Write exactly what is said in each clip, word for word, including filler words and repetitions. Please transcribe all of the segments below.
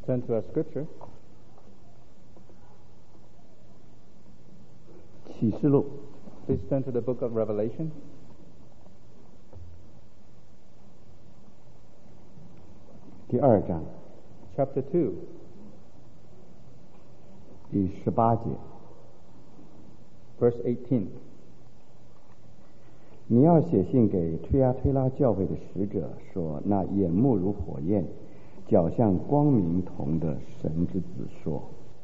Turn to our scripture. 启示录 Please turn to the book of Revelation. 第二章 Chapter two. 第十八节， Verse eighteen. 你要写信给推亚推拉教会的使者说，那眼目如火焰，脚像光明铜的神之子说。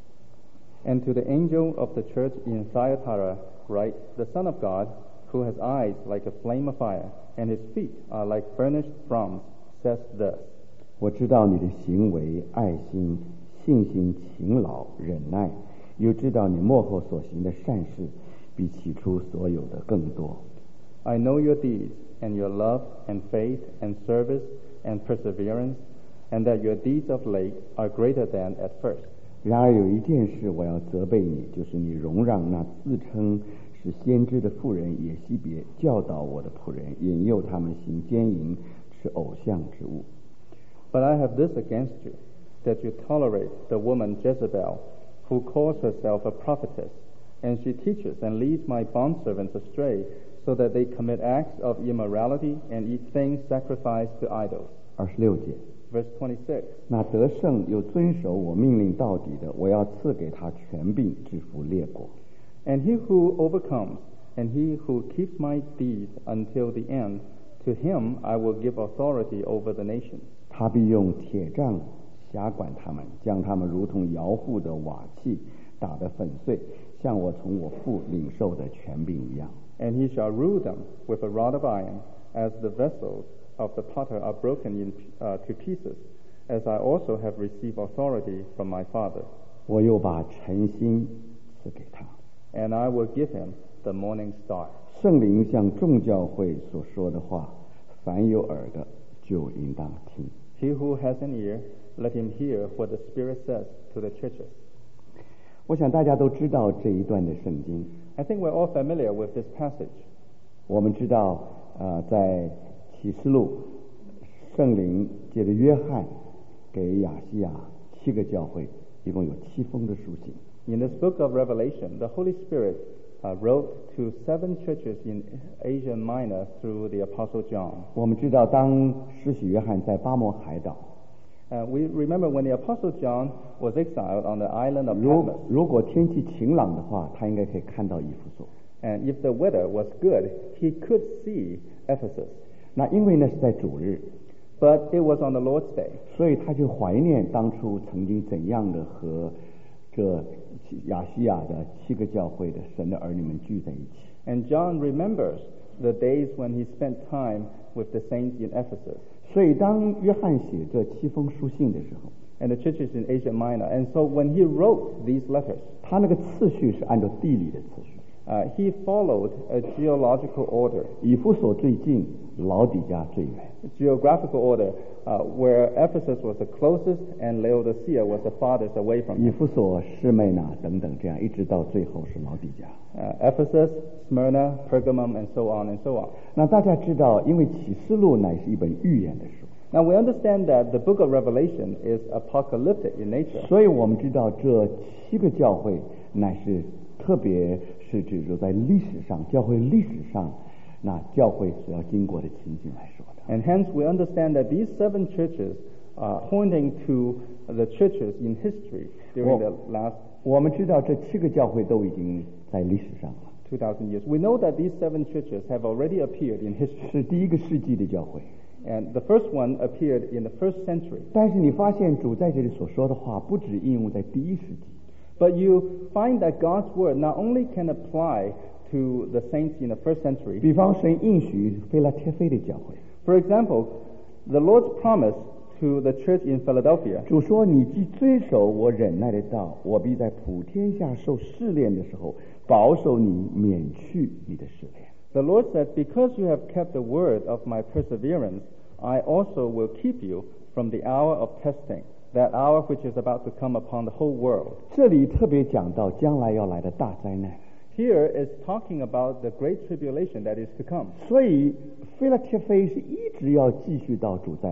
And to the angel of the church in Thyatira write, The Son of God, who has eyes like a flame of fire, and his feet are like burnished bronze, says thus. 我知道你的行为、爱心、信心、勤劳、忍耐，又知道你末后所行的善事，比起初所有的更多。 I know your deeds, and your love, and faith, and service, and perseverance, and that your deeds of late are greater than at first. 然而有一件事我要责备你，就是你容让那自称是先知的妇人耶西别教导我的仆人，引诱他们行奸淫，吃偶像之物。 But I have this against you, that you tolerate the woman Jezebel, who calls herself a prophetess, and she teaches and leads my bondservants astray, so that they commit acts of immorality and eat things sacrificed to idols. 二十六节， Verse twenty-six. 那得胜又遵守我命令到底的，我要赐给他权柄，制服列国。 And he who overcomes, and he who keeps my deeds until the end, to him I will give authority over the nations. 他必用铁杖辖管他们，将他们如同摇户的瓦器打得粉碎，像我从我父领受的权柄一样。 And he shall rule them with a rod of iron, as the vessels of the potter are broken in, uh, to pieces, as I also have received authority from my Father. 我又把晨星赐给他。 And I will give him the morning star. 圣灵向众教会所说的话，凡有耳的就应当听。 He who has an ear, let him hear what the Spirit says to the churches. 我想大家都知道这一段的圣经。 I think we're all familiar with this passage. 我们知道，呃，在启示录，圣灵借着约翰给亚细亚七个教会，一共有七封的书信。 In this book of Revelation, the Holy Spirit uh, wrote to seven churches in Asia Minor through the Apostle John. 我们知道，当施洗约翰在巴摩海岛， Uh, we remember when the Apostle John was exiled on the island of 如 Patmos. 如果天气晴朗的话，他应该可以看到以弗所。 And if the weather was good, he could see Ephesus. 那因为那是在主日， But it was on the Lord's day. 所以他就怀念当初曾经怎样的和这亚细亚的七个教会的神的儿女们聚在一起。 And John remembers the days when he spent time with the saints in Ephesus 所以当约翰写这七封书信的时候， and the churches in Asia Minor. And so when he wrote these letters, 他那个次序是按照地理的次序， uh, he followed a geological order, 以弗所最近，老底嘉最远。 geographical order, uh, where Ephesus was the closest and Laodicea was the farthest away from 以 him. 弗所、士妹拿等等，这样一直到最后是老底嘉。 Uh, Ephesus, Smyrna, Pergamum, and so on and so on. 那大家知道，因为启示录乃是一本预言的书， Now we understand that the book of Revelation is apocalyptic in nature. 所以我们知道这七个教会乃是特别是指出在历史上教会历史上那教会所要经过的情景来说的。 And hence we understand that these seven churches are pointing to the churches in history during the last 我们知道这七个教会都已经在历史上了， two thousand years. We know that these seven churches have already appeared in history. 是第一个世纪的教会。 And the first one appeared in the first century. 但是你发现主在这里所说的话，不只应用在第一世纪， But you find that God's word not only can apply to the saints in the first century. 比方神应许菲拉铁菲的教会， For example, the Lord's promise to the church in Philadelphia. 主说：“你既遵守我忍耐的道，我必在普天下受试炼的时候，保守你，免去你的试炼。” The Lord said, Because you have kept the word of my perseverance, I also will keep you from the hour of testing, that hour which is about to come upon the whole world. 这里特别讲到将来要来的大灾难， Here is talking about the great tribulation that is to come. 所以菲拉铁菲是一直要继续到主再来的。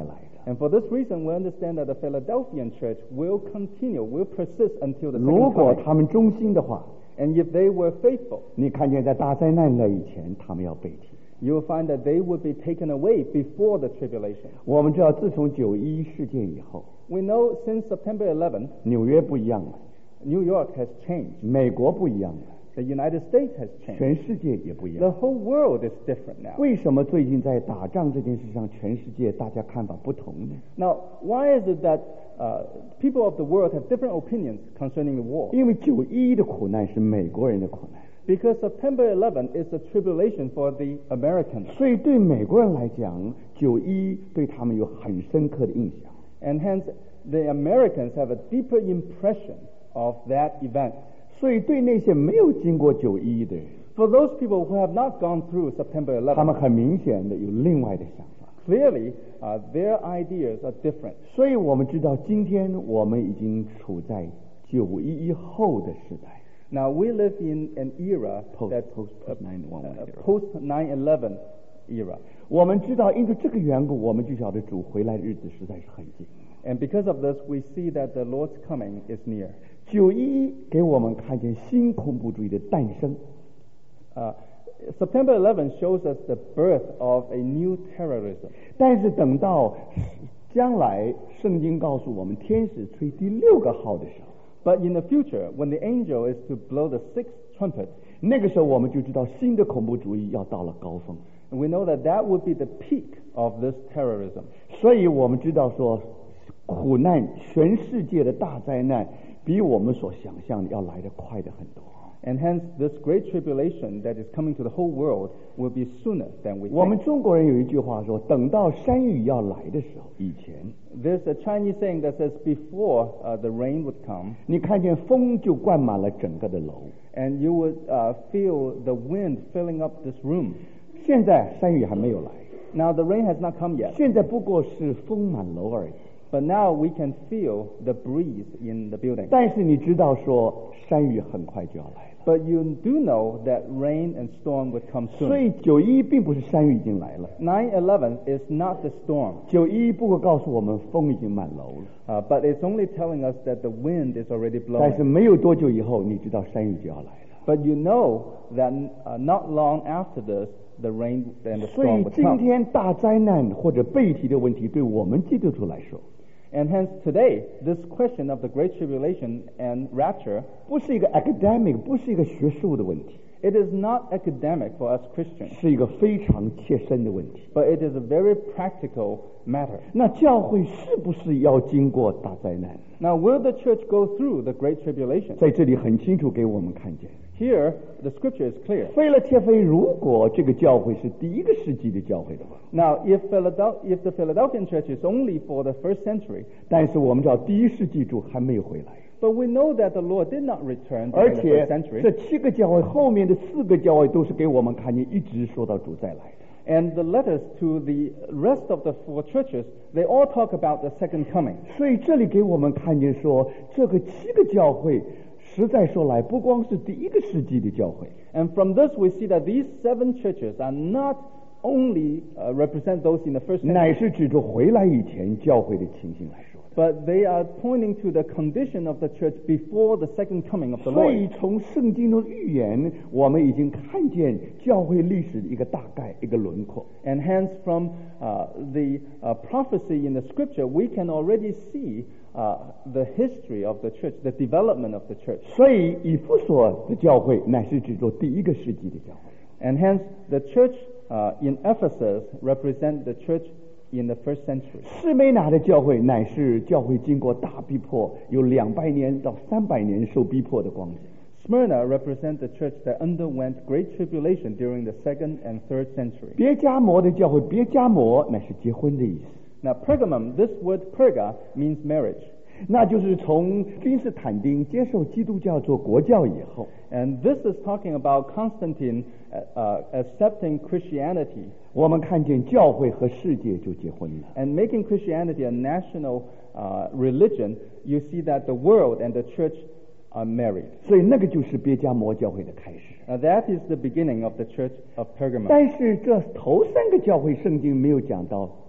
And for this reason, we understand that the Philadelphian church will continue, will persist until the 如 second 果 coming. 他们忠心的话， And if they were faithful, 你看见在大灾难来以前，他们要被提。 you will find that they would be taken away before the tribulation. 我们知道，自从九一一事件以后， We know since September eleventh, 纽约不一样了， New York has changed. 美国不一样了， The United States has changed. 全世界也不一 The 样。 whole world is different now. 为什么最近在打仗这件事上，全世界大家看法不同呢？ Now, why is it that uh, people of the world have different opinions concerning the war? 因为九一一的苦难是美国人的苦难， Because September eleventh is a tribulation for the Americans. 所以对美国人来讲，九一对他们有很深刻的印象。 And hence, the Americans have a deeper impression of that event. 所以对那些没有经过九一一的人， For those people who have not gone through September 他们 eleventh, 很明显的有另外的想法。 clearly, uh, their ideas are different. 所以我们知道，今天我们已经处在九一一后的时代。 Now, we live in an era Post- that's post- uh, post nine eleven uh, era. post nine eleven era. 我们知道，因为这个缘故，我们就晓得主回来的日子实在是很近。 And because of this, we see that the Lord's coming is near. 九一一给我们看见新恐怖主义的诞生， Uh, September eleventh shows us the birth of a new terrorism. 但是等到将来圣经告诉我们，天使吹第六个号的时候， But in the future, when the angel is to blow the sixth trumpet, 那个时候我们就知道新的恐怖主义要到了高峰。 we know that that would be the peak of this terrorism. 所以我们知道说，苦难，全世界的大灾难，比我们所想象的要来得快得很多。 And hence, this great tribulation that is coming to the whole world will be sooner than we 我们 think. 中国人有一句话说，等到山雨要来的时候，以前 There's a Chinese saying that says before uh, the rain would come, 你看见风就灌满了整个的楼。 and you would uh, feel the wind filling up this room. 现在山雨还没有来， Now, the rain has not come yet, 现在不过是风满楼而已。 but now we can feel the breeze in the building. 但是你知道说，山雨很快就要来了。 But you do know that rain and storm would come 所 soon. 以九一一并不是山雨已经来了， nine eleven is not the storm, 九一一不过告诉我们风已经满楼了。 uh, but it's only telling us that the wind is already 但是 blowing. 没有多久以后，你知道山雨就要来了。 But you know that uh, not long after this, the rain and the 所以 storm would 今 come. 天大灾难或者被提的问题，对我们基督徒来说， And hence today, this question of the Great Tribulation and rapture, 不是一个 academic， 不是一个学术的问题， it is not academic for us Christians, 是一个非常切身的问题。 but it is a very practical matter. 那教会是不是要经过大灾难？ Now, will the church go through the Great Tribulation? 在这里很清楚给我们看见， Here, the scripture is clear. 非了切非，如果这个教会是第一个世纪的教会的话， Now, if, Philadel- if the Philadelphian church is only for the first century, 但是我们知道第一世纪主还没有回来， but we know that the Lord did not return 而 during the 且 first century, 这七个教会后面的四个教会都是给我们看见，一直说到主再来的。 and the letters to the rest of the four churches, they all talk about the second coming. 所以这里给我们看见说，这个七个教会，实在说来，不光是第一个世纪的教会， And from this, we see that these seven churches are not only uh, represent those in the first 乃 century, 是指着回来以前教会的情形来说的。 but they are pointing to the condition of the church before the second coming of the 所 Lord. 以从圣经中的预言，我们已经看见教会历史的一个大概、一个轮廓。 And hence, from uh, the uh, prophecy in the scripture, we can already see uh, the history of the church, the development of the church. 所以以弗所的教会乃是指着第一个世纪的教会。 And hence, the church uh, in Ephesus represent the church in the first century. 士美拿的教会乃是教会经过大逼迫，有两百年到三百年受逼迫的光景。 Smyrna represent the church that underwent great tribulation during the second and third century. 别迦摩的教会，别迦摩乃是结婚的意思， Now, Pergamum, this word perga means marriage. 那就是从君士坦丁接受基督教做国教以后， And this is talking about Constantine uh, uh, accepting Christianity 我们看见教会和世界就结婚了。 and making Christianity a national uh, religion. You see that the world and the church are married. 所以那个就是别迦摩教会的开始。 Now, that is the beginning of the church of Pergamum. 但是这头三个教会圣经没有讲到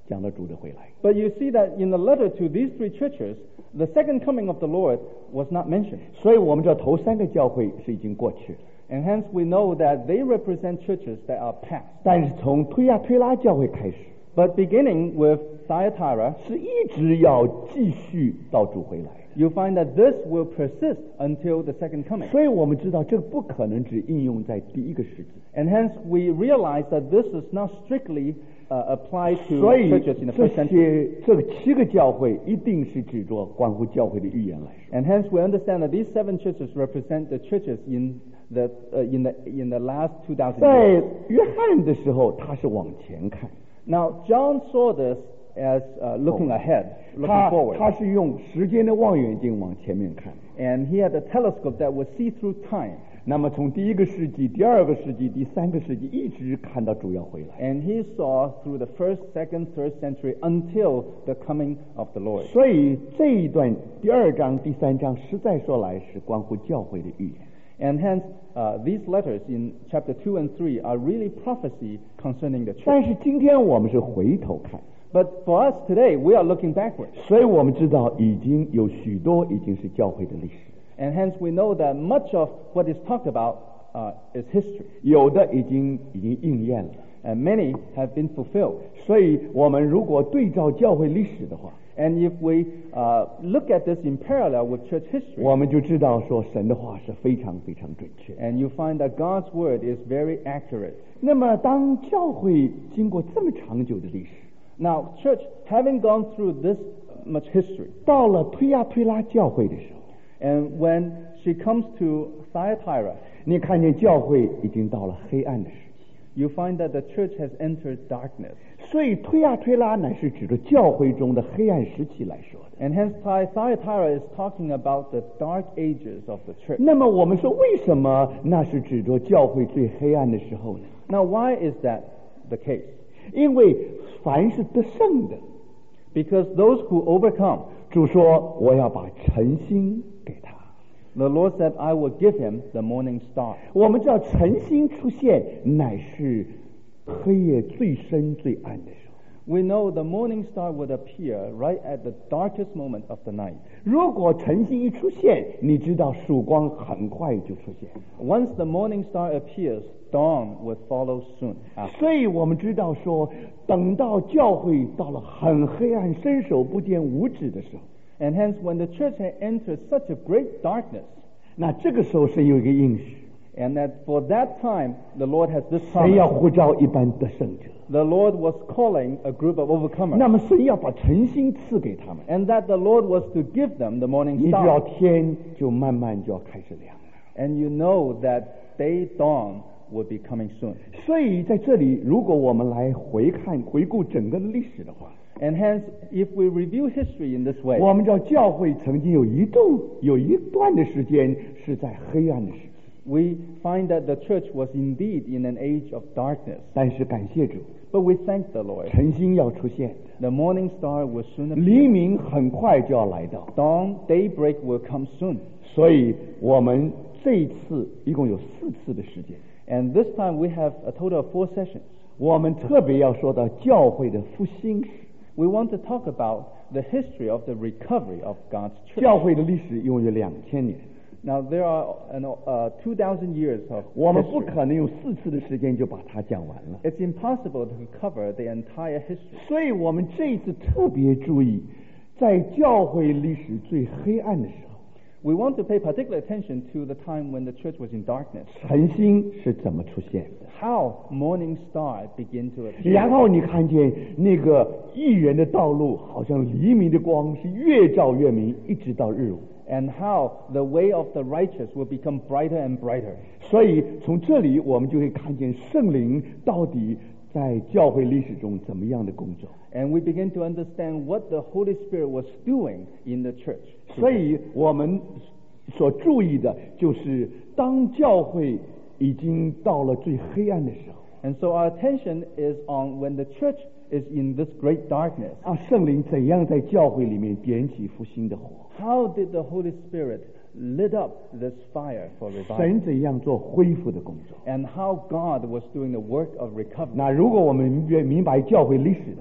讲到主的回来。 But you see that in the letter to these three churches, the second coming of the Lord was not mentioned. 所以我们知道头三个教会是已经过去了， And hence we know that they represent churches that are past. 但是从推亚推拉教会开始， But beginning with Thyatira, 是一直要继续到主回来。 you find that this will persist until the second coming. 所以我们知道这不可能只应用在第一个世纪。 And hence we realize that this is not strictly uh, applied to 所以 churches in the 这 first century. 些这个七个教会一定是指着关乎教会的预言来说。 And hence we understand that these seven churches represent the churches in the uh, in the in the last two thousand 在 years. 约翰的时候，他是往前看， Now John saw this as uh, looking ahead, looking 他 forward. 他是用时间的望远镜往前面看。 And he had a telescope that would see through time. 那么从第一个世纪、第二个世纪、第三个世纪，一直看到主要回来。 And he saw through the first, second, third century until the coming of the Lord. 所以这一段第二章、第三章，实在说来是关乎教会的预言。 And hence, uh, these letters in chapter two and three are really prophecy concerning the 但 church. 是今天我们是回头看， But for us today, we are looking backwards. 所以我们知道已经有许多已经是教会的历史， And hence we know that much of what is talked about uh, is history. 有的已经已经应验了。 And many have been fulfilled. 所以我们如果对照教会历史的话， And if we uh, look at this in parallel with church history, 我们就知道说神的话是非常非常准确。 and you find that God's word is very accurate. 那么当教会经过这么长久的历史， Now, church, having gone through this much history, 到了推亚推拉教会的时候， and when she comes to Thyatira, 你看见教会已经到了黑暗的时期。 you find that the church has entered darkness. 所以推亚推拉乃是指着教会中的黑暗时期来说的。 And hence, Thy- Thyatira is talking about the dark ages of the church. 那么我们说，为什么那是指着教会最黑暗的时候呢？ Now, why is that the case? 因为凡是得胜的， Because those who overcome, 主说我要把晨星给他。 the Lord said, I will give him the morning star. 我们知道晨星出现乃是黑夜最深最暗的时候。 We know the morning star would appear right at the darkest moment of the night. 如果晨星一出现，你知道曙光很快就出现。 Once the morning star appears, dawn would follow soon after. 所以我们知道说，等到教会到了很黑暗、伸手不见五指的时候， And hence, when the church had entered such a great darkness, 那这个时候神有一个应许， and that for that time, the Lord has this 神要 promise. 呼召一般得胜者。 The Lord was calling a group of overcomers, 那么神要把晨星赐给他们， and that the Lord was to give them the morning 你知道 star. 天就慢慢就要开始亮了。 And you know that day dawn would be coming soon. 所以在这里，如果我们来回看、回顾整个历史的话， And hence, if we review history in this way, 我们知道教会曾经有一度、有一段的时间是在黑暗的时期， we find that the church was indeed in an age of darkness. 但是感谢主， But we thank the Lord. 晨星要出现， The morning star will soon 黎 appear. 明很快就要来到。 Dawn, daybreak will come soon. 所以我们这一次一共有四次的时间， And this time we have a total of four sessions. 我们特别要说到教会的复兴史。 We want to talk about the history of the recovery of God's church. 教会的历史一共有两千年， Now, there are you know, uh, two thousand years of 我们不 history. 可能用四次的时间就把它讲完了。 It's impossible to cover the entire history. 所以我们这一次特别注意，在教会历史最黑暗的时候， We want to pay particular attention to the time when the church was in darkness. 晨星是怎么出现的。 How morning star begin to 然 appear. 后你看见那个艺人的道路，好像黎明的光是越照越明，一直到日午。 And how the way of the righteous will become brighter and brighter. 所以从这里我们就会看见圣灵到底在教会历史中怎么样的工作。 And we begin to understand what the Holy Spirit was doing in the church. 所以我们所注意的就是，当教会已经到了最黑暗的时候， And so our attention is on when the church is in this great darkness. 啊，圣灵怎样在教会里面点起复兴的火， How did the Holy Spirit lit up this fire for revival? 神怎样做恢复的工作。 And how God was doing the work of recovery. 那如果我们明明白教会历史的话，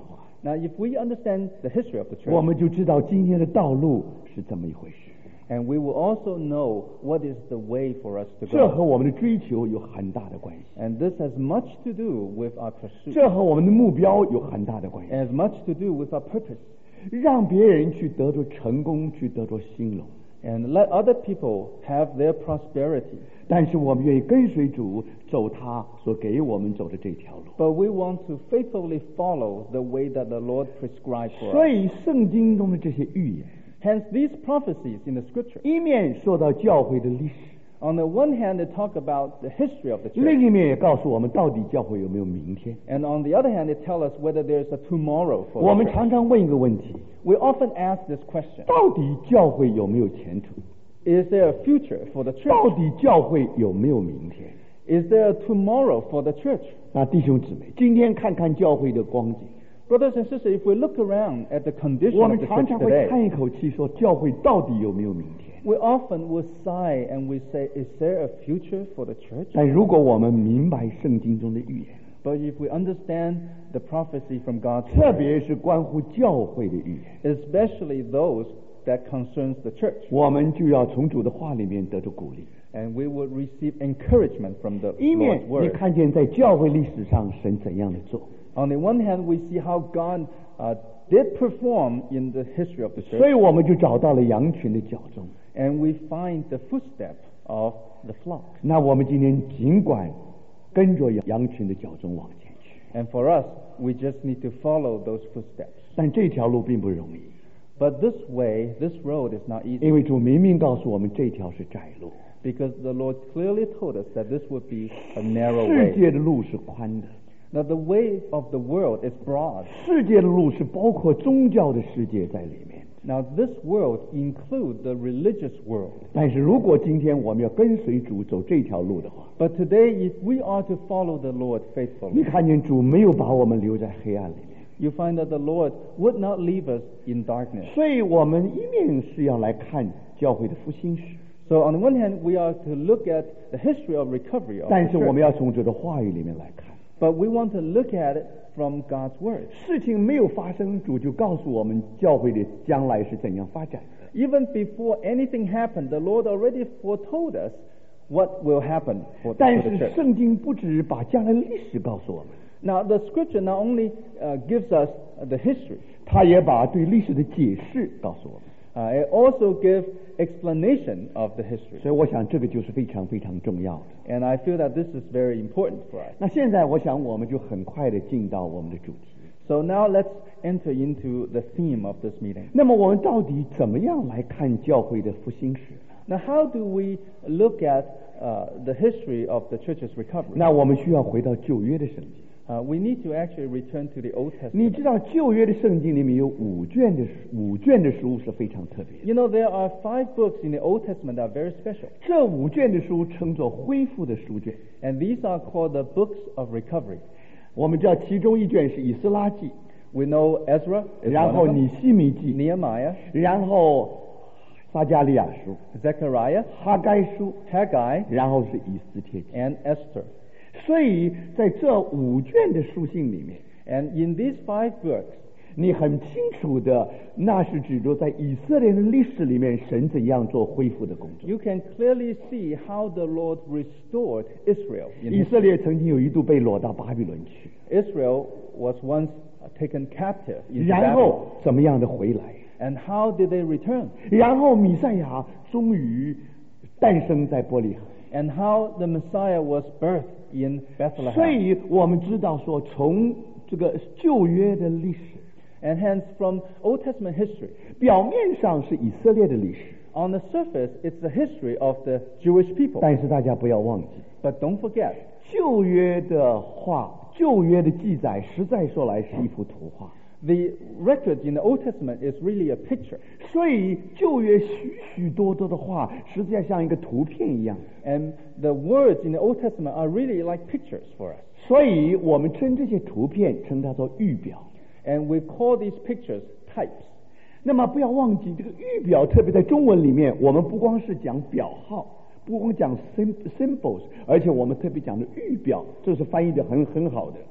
Now, if we understand the history of the 我 church, 们就知道今天的道路是怎么一回事。 and we will also know what is the way for us to 这和 go. 我们的追求有很大的关系， And this has much to do with our pursuit, 这和我们的目标有很大的关系。 and has much to do with our purpose. 让别人去得着成功，去得着兴隆， And let other people have their prosperity. 但是我们愿意跟随主，走他所给我们走的这条路。 But we want to faithfully follow the way that the Lord prescribed for 所 us. 以圣经中的这些预言， Hence, these prophecies in the scripture, 一面说到教会的历史， on the one hand, they talk about the history of the 另 church. 一面也告诉我们到底教会有没有明天。 And on the other hand, they tell us whether there's a tomorrow for 我 the 们 church. 常常问一个问题： We often ask this question: 到底教会有没有前途？ Is there a future for the 到 church? 底教会有没有明天？ Is there a tomorrow for the church? 那弟兄姊妹，今天看看教会的光景， Brothers and sisters, if we look around at the condition 我 of 们 the 常 church 常会 today, 叹一口气说，教会到底有没有明天？ we often will sigh and we say, is there a future for the church? 但如果我们明白圣经中的预言， But if we understand the prophecy from God's 特 word, 别是关乎教会的预言， especially those that concerns the church, 我们就要从主的话里面得着鼓励。 and we will receive encouragement from the 一面 Lord's 你 word. 看见在教会历史上神怎样的做， On the one hand, we see how God uh, did perform in the history of the 所 church, 以我们就找到了羊群的脚踪。 and we find the footsteps of the flock. 那我们今天尽管跟着羊群的脚踪往前去， And for us, we just need to follow those footsteps. 但这条路并不容易， But this way, this road is not easy, 因为主明明告诉我们这条是窄路， because the Lord clearly told us that this would be a narrow 世 way. 界的路是宽的， Now, the way of the world is broad. 世界的路是包括宗教的世界在里面。 Now, this world includes the religious world. 但是如果今天我们要跟随主走这条路的话， But today, if we are to follow the Lord 你 faithfully, 看见主没有把我们留在黑暗里面， you find that the Lord would not leave us in darkness. 所以我们一面是要来看教会的复兴史， So, on the one hand, we are to look at the history of recovery of 但 the 是我们 church, 要从主的话语里面来看。 but we want to look at it from God's word. 事情没有发生，主就告诉我们教会的将来是怎样发展的。 Even before anything happened, the Lord already foretold us what will happen for, 但 for the 是 church. 圣经不只把将来的历史告诉我们， Now, the scripture not only uh, gives us the history, 他也把对历史的解释告诉我们。 uh, it also gives explanation of the history. 所以我想这个就是非常非常重要的。 And I feel that this is very important for us. 那现在我想我们就很快的进到我们的主题。 So now let's enter into the theme of this meeting. 那么我们到底怎么样来看教会的复兴史呢？ Now, how do we look at uh, the history of the church's recovery? 那我们需要回到旧约的圣经。 Uh, we need to actually return to the Old 你 Testament. 知道旧约的圣经里面有五卷的五卷的书是非常特别的， You know, there are five books in the Old Testament that are very special. 这五卷的书称作恢复的书卷。 And these are called the books of recovery. 我们知道其中一卷是以斯拉记， We know Ezra is 然 one 后 of 尼 them, 希米记， Nehemiah, 然后撒加利亚书、 Zechariah, 哈该书， Haggai, 然后是以斯帖记。 and Esther. 所以在这五卷的书信里面， And in these five books, 你很清楚的，那是指着在以色列的历史里面，神怎样做恢复的工作。 you can clearly see how the Lord restored Israel. In 以 his- 色列曾经有一度被掳到巴比伦去， Israel was once taken captive in 然 Babylon. 后怎么样的回来， And how did they return? 然后米赛亚终于诞生在伯利恒。 And how the Messiah was birthed in 所 Bethlehem. 以我们知道说，从这个旧约的历史， And hence, from Old Testament history, 表面上是以色列的历史， on the surface, it's the history of the Jewish people. 但是大家不要忘记， But don't forget, 旧约的话，旧约的记载，实在说来是一幅图画。 the record in the Old Testament is really a picture. 所以旧约许许多多的话，实际上像一个图片一样。 And the words in the Old Testament are really like pictures for us. 所以我们称这些图片称它做预表。 And we call these pictures types. 那么不要忘记，这个预表特别在中文里面，我们不光是讲表号，不光讲 sym- symbols，而且我们特别讲的预表，这是翻译的很很好的。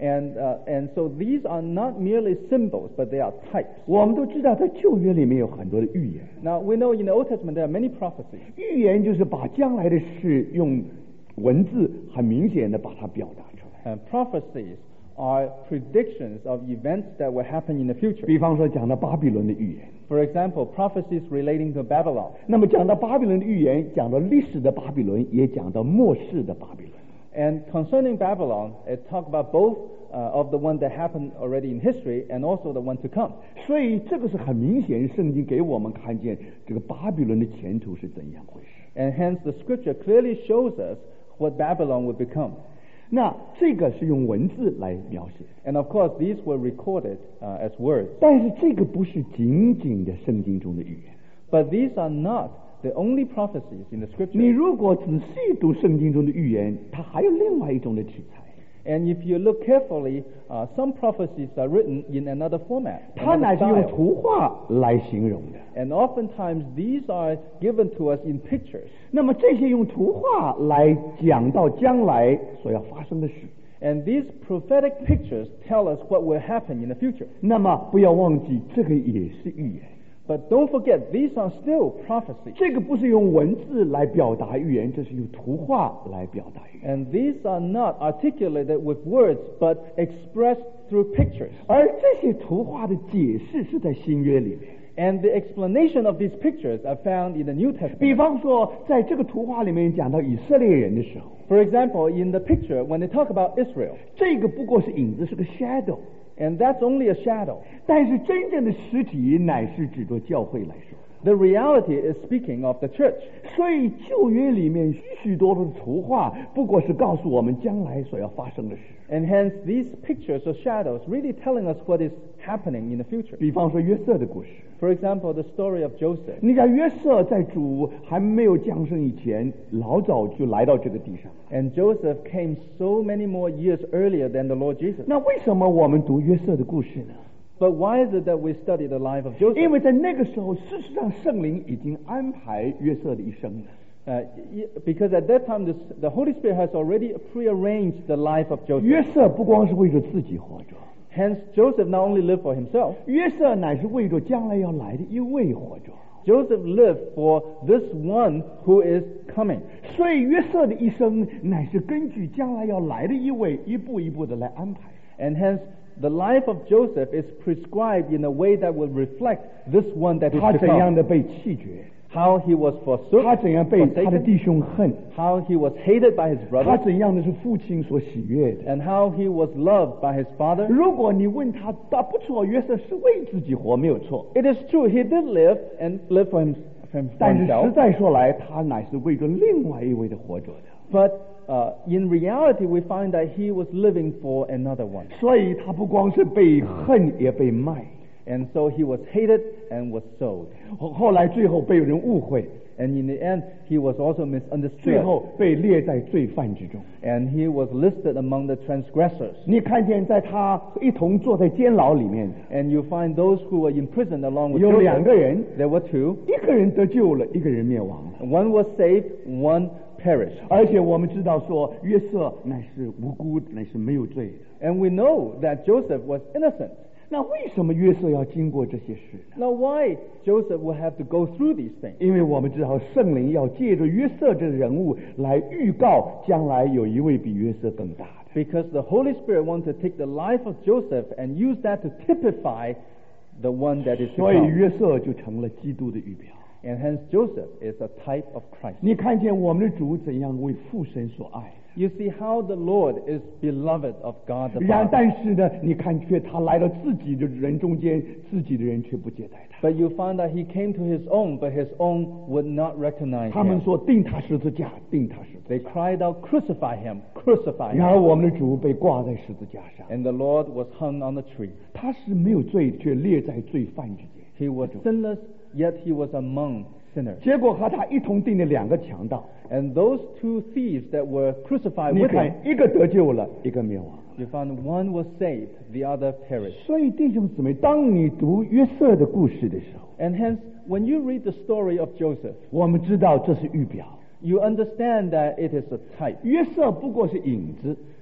And, uh, and so these are not merely symbols, but they are types. 我们都知道，在旧约里面有很多的预言。 Now, we know in the Old Testament there are many prophecies. 预言就是把将来的事用文字很明显的把它表达出来。 And prophecies are predictions of events that will happen in the future. 比方说讲到巴比伦的预言， For example, prophecies relating to Babylon. 那么讲到巴比伦的预言，讲到历史的巴比伦，也讲到末世的巴比伦。 And concerning Babylon, it talks about both uh, of the one that happened already in history and also the one to come. 所以这个是很明显，圣经给我们看见这个巴比伦的前途是怎样回事。 And hence the scripture clearly shows us what Babylon would become. 那这个是用文字来描写， And of course, these were recorded uh, as words. 但是这个不是仅仅的圣经中的预言。 But these are not the only prophecies in the 你 scripture. 如果仔细读圣经中的预言，它还有另外一种的题材。 And if you look carefully, uh, some prophecies are written in another format, 它 another 乃是用 style. 图画来形容的。 And oftentimes these are given to us in pictures. 那么这些用图画来讲到将来所要发生的事。 And these prophetic pictures tell us what will happen in the future. 那么不要忘记，这个也是预言。 But don't forget, these are still prophecies. 这个不是用文字来表达预言，这是用图画来表达预言。 And these are not articulated with words, but expressed through pictures. 而这些图画的解释是在新约里面。 And the explanation of these pictures are found in the New 比 Testament. 方说，在这个图画里面讲到以色列人的时候， For example, in the picture, when they talk about Israel, 这个不过是影子，是个 shadow。 and that's only a shadow. 但是真正的实体乃是指着教会来说。 The reality is speaking of the church. 所以旧约里面许许多多的图画，不过是告诉我们将来所要发生的事。 And hence, these pictures or shadows really telling us what is happening in the future. 比方说约瑟的故事， For example, the story of Joseph. 你看约瑟在主还没有降生以前，老早就来到这个地上。 And Joseph came so many more years earlier than the Lord Jesus. 那为什么我们读约瑟的故事呢？ But why is it that we study the life of Joseph? 因为在那个时候，事实上圣灵已经安排约瑟的一生了。 Uh, y- because at that time, this, the Holy Spirit has already prearranged the life of Joseph. 约瑟不光是为着自己活着， Hence, Joseph not only lived for himself, 约瑟乃是为着将来要来的一位活着。 Joseph lived for this one who is coming. 所以约瑟的一生乃是根据将来要来的一位一步一步的来安排。 And hence, the life of Joseph is prescribed in a way that will reflect this one that is 他 to 怎样 come. 的被弃绝， How he was forsook, 他怎样被他的 forsaken, 弟兄恨， how he was hated by his 他 brothers, 怎样的是父亲所喜悦的。 and how he was loved by his father. 如果你问他，他不错，约瑟是为自己活，没有错。 It is true, he did live and live for, him, for 但是实 himself. 在说来，他乃是为着另外一位的活着的。 But uh, in reality, we find that he was living for another one. 所以他不光是被恨，也被卖。 And so he was hated and was sold. 后后来最后被人误会， And in the end, he was also 最 misunderstood. 后被列在罪犯之中。 And he was listed among the transgressors. 你看见在他一同坐在监牢里面的 And you find those who were imprisoned along with 有两个 Joseph. 人， There were two. 一个人得救了，一个人灭亡了。 One was saved, one perished. 而且我们知道说，约瑟乃是无辜，乃是没有罪的。 And we know that Joseph was innocent. 那为什么约瑟要经过这些事呢？ Now, why Joseph will have to go through these things? 因为我们知道圣灵要借着约瑟这个人物来预告将来有一位比约瑟更大的。 Because the Holy Spirit wants to take the life of Joseph and use that to typify the one that is to 所以 come. 约瑟就成了基督的预表。 And hence Joseph is a type of Christ. 你看见我们的主怎样为父神所爱， You see how the Lord is beloved of God the 然 Father. 但是呢，你看却他来到自己的人中间，自己的人却不接待他。 But you find that he came to his own, but his own would not recognize 他们 him. 说钉他十字架，钉他十字 They 架。 cried out, crucify him, crucify 然 him. 而我们的主被挂在十字架上， And the Lord was hung on the tree. 他是没有罪，却列在罪犯之间。 He was sinless, yet he was among sinners. 结果和他一同钉的两个强盗， And those two thieves that were crucified 你 with 看 him, 一个得救了，一个灭亡了。 you found one was saved, the other perished. 所以弟兄姊妹，当你读约瑟的故事的时候， And hence, when you read the story of Joseph, 我们知道这是预表。 you understand that it is a type. 约瑟不过是影子，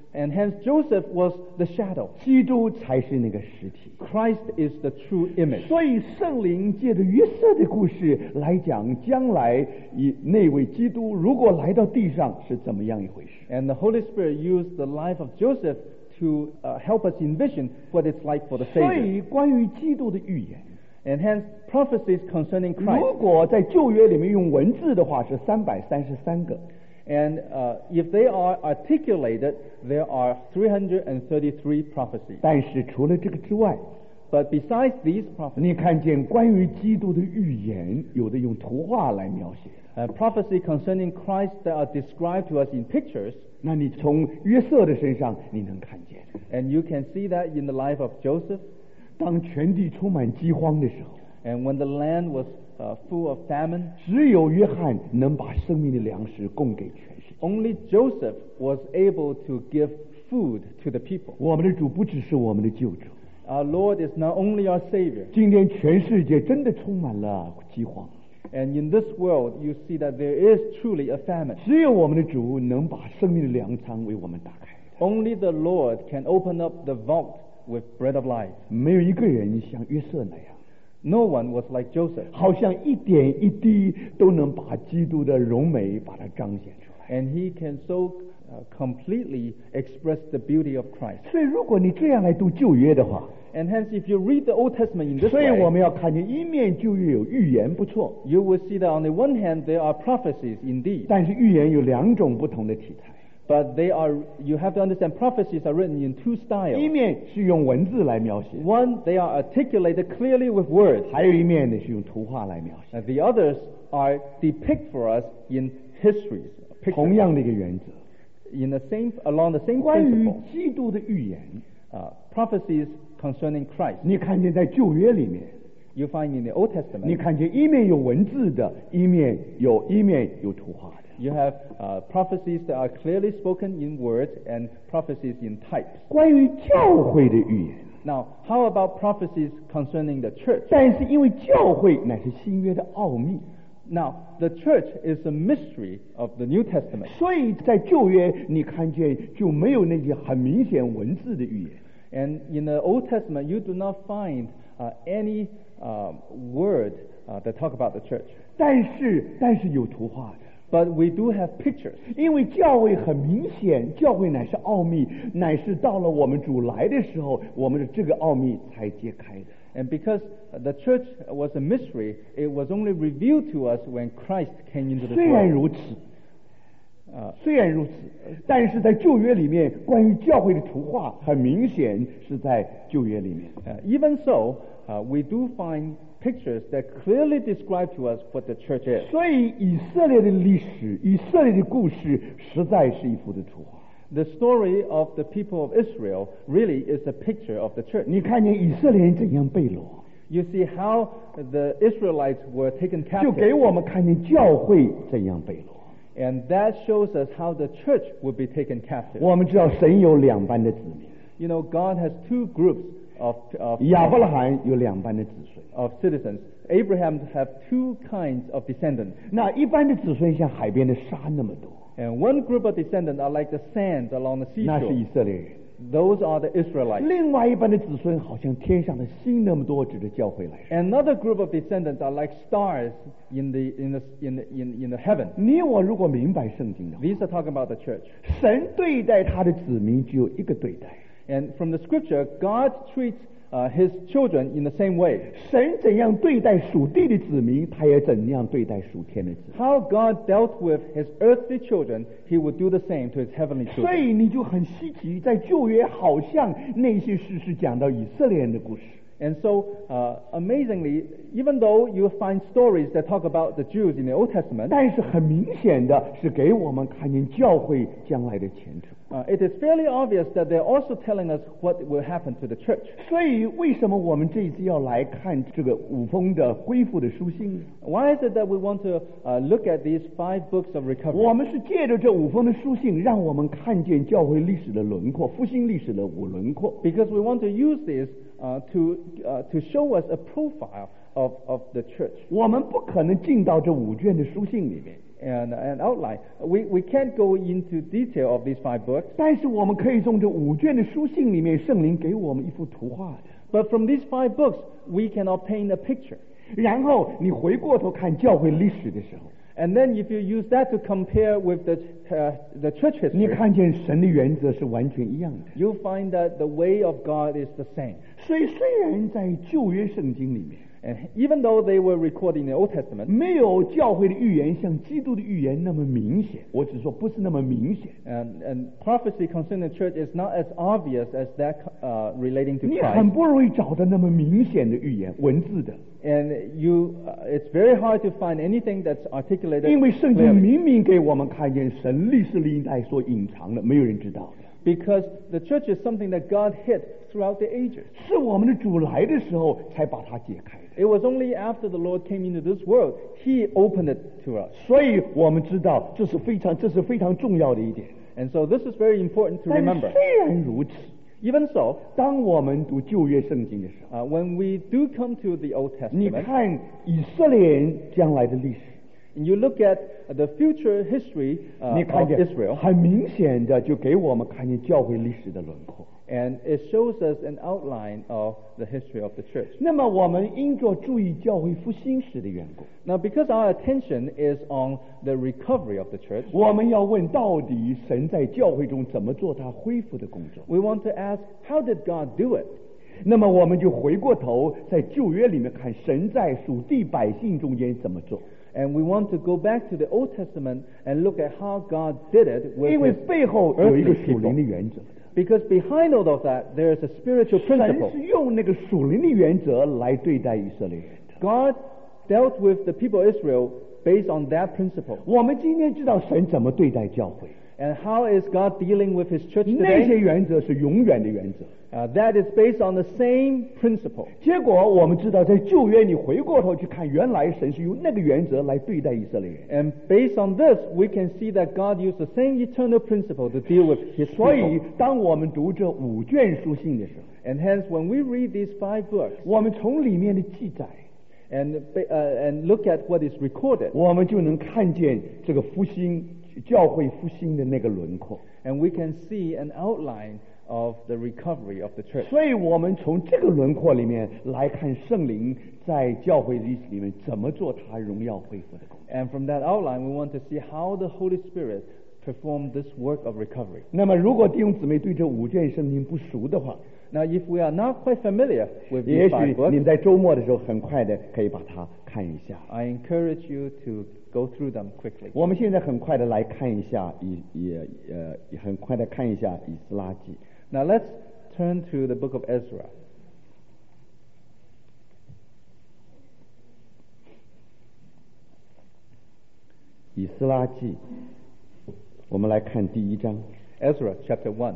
And hence Joseph was the shadow. 基督才是那个实体。 Christ is the true image. 所以圣灵借着约瑟的故事来讲，将来以那位基督如果来到地上是怎么样一回事。 And the Holy Spirit used the life of Joseph to uh, help us envision what it's like for the 所 Savior. 以关于基督的预言， And hence prophecies concerning 如 Christ. 果在旧约里面用文字的话是三百三十三个， And uh, if they are articulated, there are three hundred thirty-three prophecies. 但是除了这个之外， But besides these prophecies, 你看见关于基督的预言，有的用图画来描写的。 uh, prophecy concerning Christ that are described to us in pictures, 那你从约瑟的身上你能看见， and you can see that in the life of Joseph. 当全地充满饥荒的时候， And when the land was uh, full of famine, 只有约翰能把生命的粮食供给全世界。 only Joseph was able to give food to the people. 我们的主不只是我们的救主， Our Lord is not only our Savior. 今天全世界真的充满了饥荒， And in this world, you see that there is truly a famine. 只有我们的主能把生命的粮仓为我们打开。 Only the Lord can open up the vault with bread of life. 没有一个人像约瑟那样， No one was like Joseph. 好像一点一滴都能把基督的荣美把它彰显出来。 And he can so uh, completely express the beauty of Christ. 所以如果你这样来读旧约的话， And hence, if you read the Old Testament in this 所以我 way, 们要看见一面旧约有预言不错， you will see that on the one hand, there are prophecies indeed. 但是预言有两种不同的题材， But they are, you have to understand, prophecies are written in two 一 styles. 面是用文字来描写， One, they are articulated clearly with words. 还有一面呢是用图画来描写。 And the others are depict for us in histories, 同 pictures, 样的一个原则， in the same, along the same 关于 principle. 基督的预言， Uh, prophecies concerning Christ. 你看见在旧约里面， You find in the Old 你 Testament, 看见一面有文字的，一面有一面有图画的。 you have uh, prophecies that are clearly spoken in words and prophecies in types. 关于教会的预言， Now, how about prophecies concerning the church? 但是因为教会乃是新约的奥秘， Now, the church is a mystery of the New Testament. 所以在旧约你看见就没有那些很明显文字的预言。 And in the Old Testament, you do not find uh, any uh, word uh, that talk about the church. 但是但是有图画的， But we do have pictures. 因为教会很明显，教会乃是奥秘，乃是到了我们主来的时候，我们的这个奥秘才揭开的。 And because the church was a mystery, it was only revealed to us when Christ came into this 虽然 world. 如此， Uh, 虽然如此，但是在旧约里面，关于教会的图画很明显是在旧约里面。 uh, even so, uh, we do find pictures that clearly describe to us what the church is. 所以以色列的历史，以色列的故事，实在是一幅的图画。 The story of the people of Israel really is a picture of the church. 你看见以色列人怎样被掳， You see how the Israelites were taken 就给 captive, 我们看见教会怎样被掳。 and that shows us how the church would be taken captive. 我们知道神有两班的子民， You know, God has two groups of, of, 亚伯拉罕有两班的子孙。 of citizens. Abraham have two kinds of descendants. 那一般的子孙像海边的沙那么多， And one group of descendants are like the sands along the 那是以 seashore. 色列人。 Those are the Israelites. 另外一班的子孙好像天上的星那么多，指着教会来说。 Another group of descendants are like stars in the in the in the, in, in the heaven. 你我如果明白圣经的话， These are talking about the church. 神对待他的子民只有一个对待。 And from the scripture, God treats uh, his children in the same way. 神怎样对待属地的子民，他也怎样对待属天的子民。 How God dealt with his earthly children, he would do the same to his heavenly 所 children. 以你就很稀奇，在旧约好像那些事是讲到以色列人的故事， And so, uh, amazingly, even though you find stories that talk about the Jews in the Old Testament, 但是很明显的是给我们看见教会将来的前途。 uh, it is fairly obvious that they're also telling us what will happen to the church. 所以为什么我们这一次要来看这个五封的恢复的书信呢？ Why is it that we want to uh, look at these five books of 我 recovery? 们是借着这五封的书信，让我们看见教会历史的轮廓，复兴历史的五轮廓。 Because we want to use this uh, to uh, to show us a profile of, of the church. 我们不可能进到这五卷的书信里面， and an outline. We we can't go into detail of these five books. 但是我们可以从这五卷的书信里面，圣灵给我们一幅图画的。 But from these five books, we can obtain a picture. 然后你回过头看教会历史的时候， And then if you use that to compare with the uh, the church 你 history, 看见神的原则是完全一样的。 you'll find that the way of God is the same. 所以虽然在旧约圣经里面， And even though they were recorded in the Old Testament, 没有教会的预言像基督的预言那么明显，我只说不是那么明显。 and, and prophecy concerning the church is not as obvious as that uh, relating to 你很 Christ. 不容易找到那么明显的预言文字的， And you, uh, it's very hard to find anything that's articulated 因为圣经 clearly. 明明给我们看见神历史历代所隐藏的，没有人知道的。 Because the church is something that God hid throughout the ages. 是我们的主来的时候才把它解开的。 It was only after the Lord came into this world, He opened it to us. 所以我们知道这是非常这是非常重要的一点。 And so this is very important to 但是 remember. 虽然如此， Even so, 当我们读旧约圣经的时候， uh, when we do come to the Old 你 Testament, 看以色列人将来的历史， and you look at the future history uh, 你看 of 见 Israel, 很明显的就给我们看见教会历史的轮廓。 and it shows us an outline of the history of the church. 那么我们因着注意教会复兴史的缘故， Now, because our attention is on the recovery of the church, 我们要问到底神在教会中怎么做他恢复的工作？ we want to ask, how did God do it? 那么我们就回过头在旧约里面看神在属地百姓中间怎么做。 And we want to go back to the Old Testament and look at how God did it 因 with 为 His 背后有一个 earthly 属灵 people. 的原则的， Because behind all of that, there is a spiritual 神 principle. 是用那个属灵的原则来对待以色列人的。 God dealt with the people of Israel based on that principle. 我们今天知道神怎么对待教会， And how is God dealing with His church 那些 today? 原则是永远的原则。 Uh, that is based on the same principle. 结果我们知道，在旧约你回过头去看，原来神是用那个原则来对待以色列人。 And based on this, we can see that God used the same eternal principle to deal with His 所以 people. 当我们读这五卷书信的时候， And hence, when we read these five books 我们从里面的记载， and, uh, and look at what is recorded, 我们就能看见这个复兴教会复兴的那个轮廓。 and we can see an outline of the recovery of the church. 所以我们从这个轮廓里面来看圣灵在教会历史里面怎么做他荣耀恢复的工作。 And from that outline, we want to see how the Holy Spirit performed this work of recovery. 那么，如果弟兄姊妹对这五卷圣经不熟的话， Now, if we are not quite familiar with 也 these 许 five books, 你们在周末的时候很快的可以把它看一下。 I encourage you to go through them quickly. 我们现在很快的来看一下以也呃也很快的看一下以斯拉记。 Now, let's turn to the book of Ezra. 以斯拉记，我们来看第一章。 Ezra chapter one.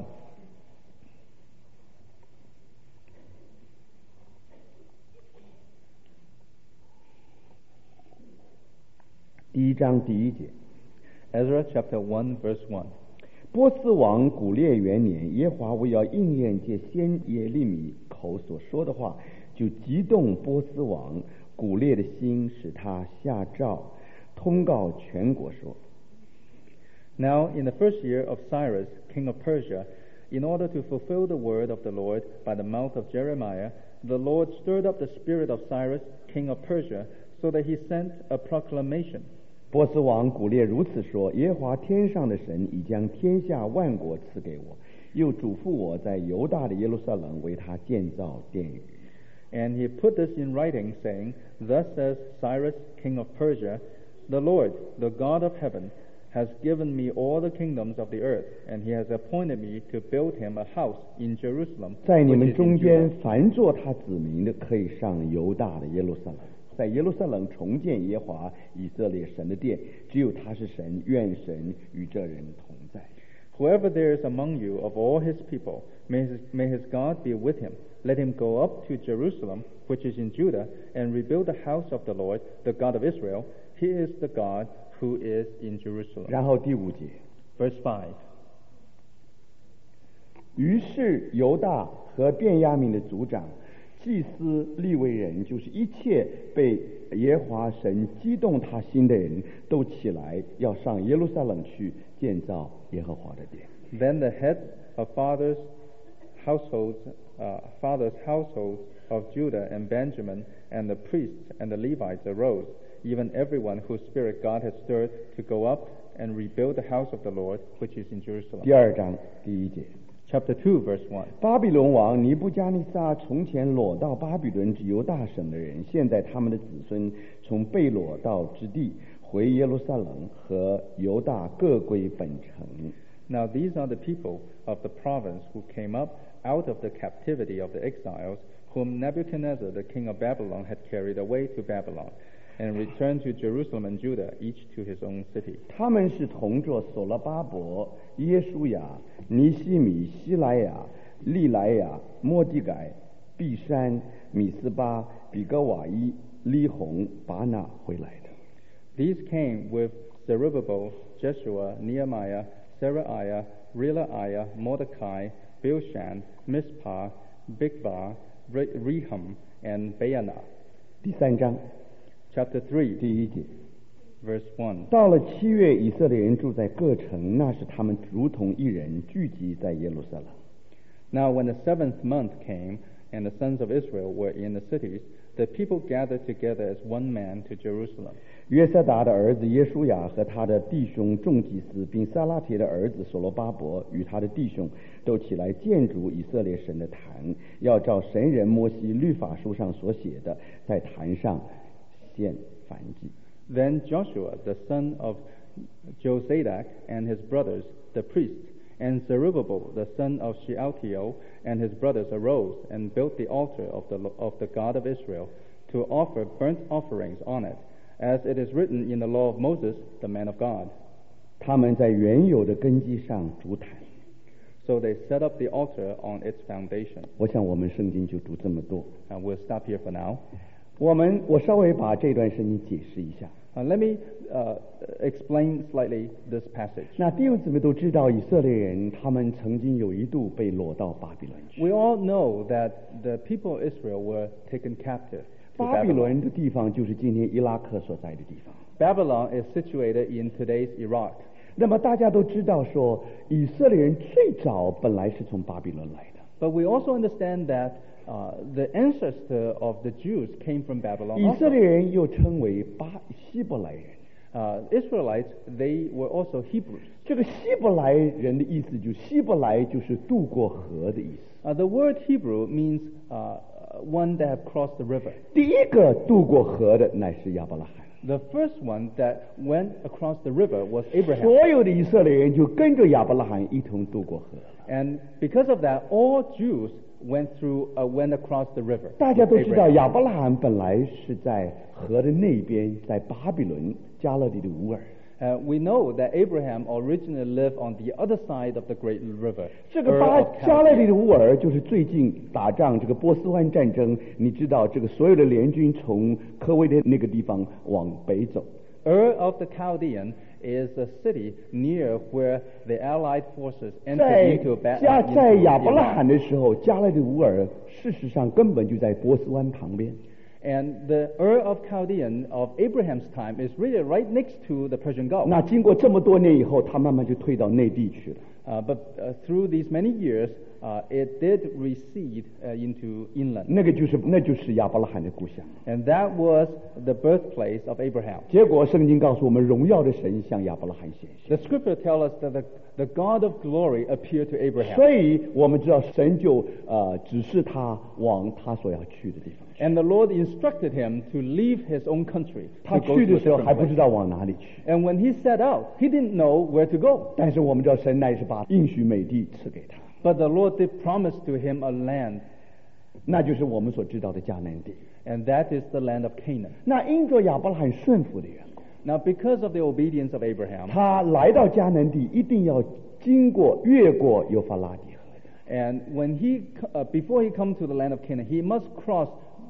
第一章第一节， Ezra chapter one, verse one. 波斯王古列元年，耶和华为要应验借先耶利米口所说的话，就激动波斯王古列的心，使他下诏通告全国说。 Now, in the first year of Cyrus, king of Persia, in order to fulfill the word of the Lord by the mouth of Jeremiah, the Lord stirred up the spirit of Cyrus, king of Persia, so that he sent a proclamation. 波斯王古列如此说：耶和华天上的神已将天下万国赐给我，又嘱咐我在犹大的耶路撒冷为他建造殿宇。 And he put this in writing, saying, Thus says Cyrus, king of Persia, the Lord, the God of heaven, has given me all the kingdoms of the earth, and he has appointed me to build him a house in Jerusalem, 在你 which 们 is 中 in 间 Judah. 凡做他子民的，可以上犹大的耶路撒冷，在耶路撒冷重建耶和华以色列神的殿。只有他是神，愿神与这人同在。 Whoever there is among you of all his people, may his, may his God be with him. Let him go up to Jerusalem, which is in Judah, and rebuild the house of the Lord, the God of Israel. He is the God who is in Jerusalem. 然后第五节， Verse five. 于是犹大和便雅悯的族长祭司、利未人，就是一切被耶和华神激动他心的人，都起来要上耶路撒冷去建造耶和华的殿。 Then the heads of fathers' households, uh, fathers' households of Judah and Benjamin, and the priests and the Levites arose, even everyone whose spirit God had stirred to go up and rebuild the house of the Lord, which is in Jerusalem. 第二章第一节， Chapter two, verse one. 巴比伦王尼布加尼撒从前裸到巴比伦之犹大省的人，现在他们的子孙从被裸到之地回耶路撒冷和犹大各归本城。 Now these are the people of the province who came up out of the captivity of the exiles, whom Nebuchadnezzar the king of Babylon had carried away to Babylon, and returned to Jerusalem and Judah, each to his own city. 他们是同着所罗巴伯、耶书亚、尼西米、希莱亚、利莱亚、摩地改、毕山、米斯巴、比格瓦伊、利宏、巴拿回来的。 These came with Zerubbabel, Jeshua, Nehemiah, Seraiah, Reelaiah, Mordecai, Bilshan, Mispah, Bigvah, Re- Rehum, and Baanah. 第三章 Chapter three, 第一节， verse one. 到了七月，以色列人住在各城，那时他们如同一人聚集在耶路撒冷。 Now when the seventh month came, and the sons of Israel were in the cities, the people gathered together as one man to Jerusalem. 约瑟达的儿子耶书亚和他的弟兄众祭司，并撒拉铁的儿子所罗巴伯与他的弟兄，都起来建筑以色列神的坛，要照神人摩西律法书上所写的，在坛上献燔祭。 Then Joshua, the son of Josadak, and his brothers, the priests, and Zerubbabel, the son of Shealtiel, and his brothers arose and built the altar of the, of the God of Israel to offer burnt offerings on it, as it is written in the law of Moses, the man of God. 他们在原有的根基上筑坛。 So they set up the altar on its foundation. 我想我们圣经就读这么多。 And we'll stop here for now. 我们我稍微把这段圣经解释一下。 Uh, let me uh, explain slightly this passage. 那弟兄姊妹都知道，以色列人他们曾经有一度被掳到巴比伦去。 We all know that the people of Israel were taken captive to 巴比 Babylon. 伦的地方就是今天伊拉克所在的地方。 Babylon is situated in today's Iraq. 那么大家都知道说，以色列人最早本来是从巴比伦来的。 But we also understand that uh, the ancestor of the Jews came from Babylon 以色 also. 列人又称为巴希伯来人。 Uh, Israelites, they were also Hebrews. 这个希伯来人的意思就希伯来就是渡过河的意思。 Uh, the word Hebrew means uh, one that have crossed the river. 第一个渡过河的乃是亚伯拉罕。 The first one that went across the river was Abraham. 所有的以色列人就跟着亚伯拉罕一同渡过河。 And because of that, all Jews went through, uh, went across the river. 大家都 with 知道， Abraham. 亚伯拉罕本来是在河的那边，在巴比伦加勒底的乌尔。 Uh, we know that Abraham originally lived on the other side of the great river. 这个 Ur 巴 of 加勒底 Chaldea. 的乌尔就是最近打仗这个波斯湾战争，你知道这个所有的联军从科威的那个地方往北走。 Ur of the Chaldean is a city near where the Allied forces entered 在 into, ba- 加 into 在亚伯拉 Iraq. 罕的时候，加勒底乌尔事实上根本就在波斯湾旁边。 And the Ur of Chaldean of Abraham's time is really right next to the Persian Gulf. 那经过这么多年以后，他慢慢就退到内地去了。 Uh, but uh, through these many years, uh, it did recede uh, into inland. 那个就是那就是亚伯拉罕的故乡。 And that was the birthplace of Abraham. 结果圣经告诉我们，荣耀的神向亚伯拉罕显现。 The scripture tells us that the, the God of glory appeared to Abraham. 所以我们知道神就呃指示他往他所要去的地方去。 And the Lord instructed him to leave his own country 他 to go 去 to 的 a 时候 different 还不知 place. 道往哪里去， And when he set out, he didn't know where to go. 但是我们知道神乃是把应许美地赐给他， But the Lord did promise to him a land, 那就是我们所知道的迦南地。 and that is the land of Canaan. 那因着亚伯拉罕顺服的缘故， Now, because of the obedience of Abraham, 他来到迦南地一定要经过越过幼发拉底河的。 and when he, uh, before he come to the land of Canaan, he must cross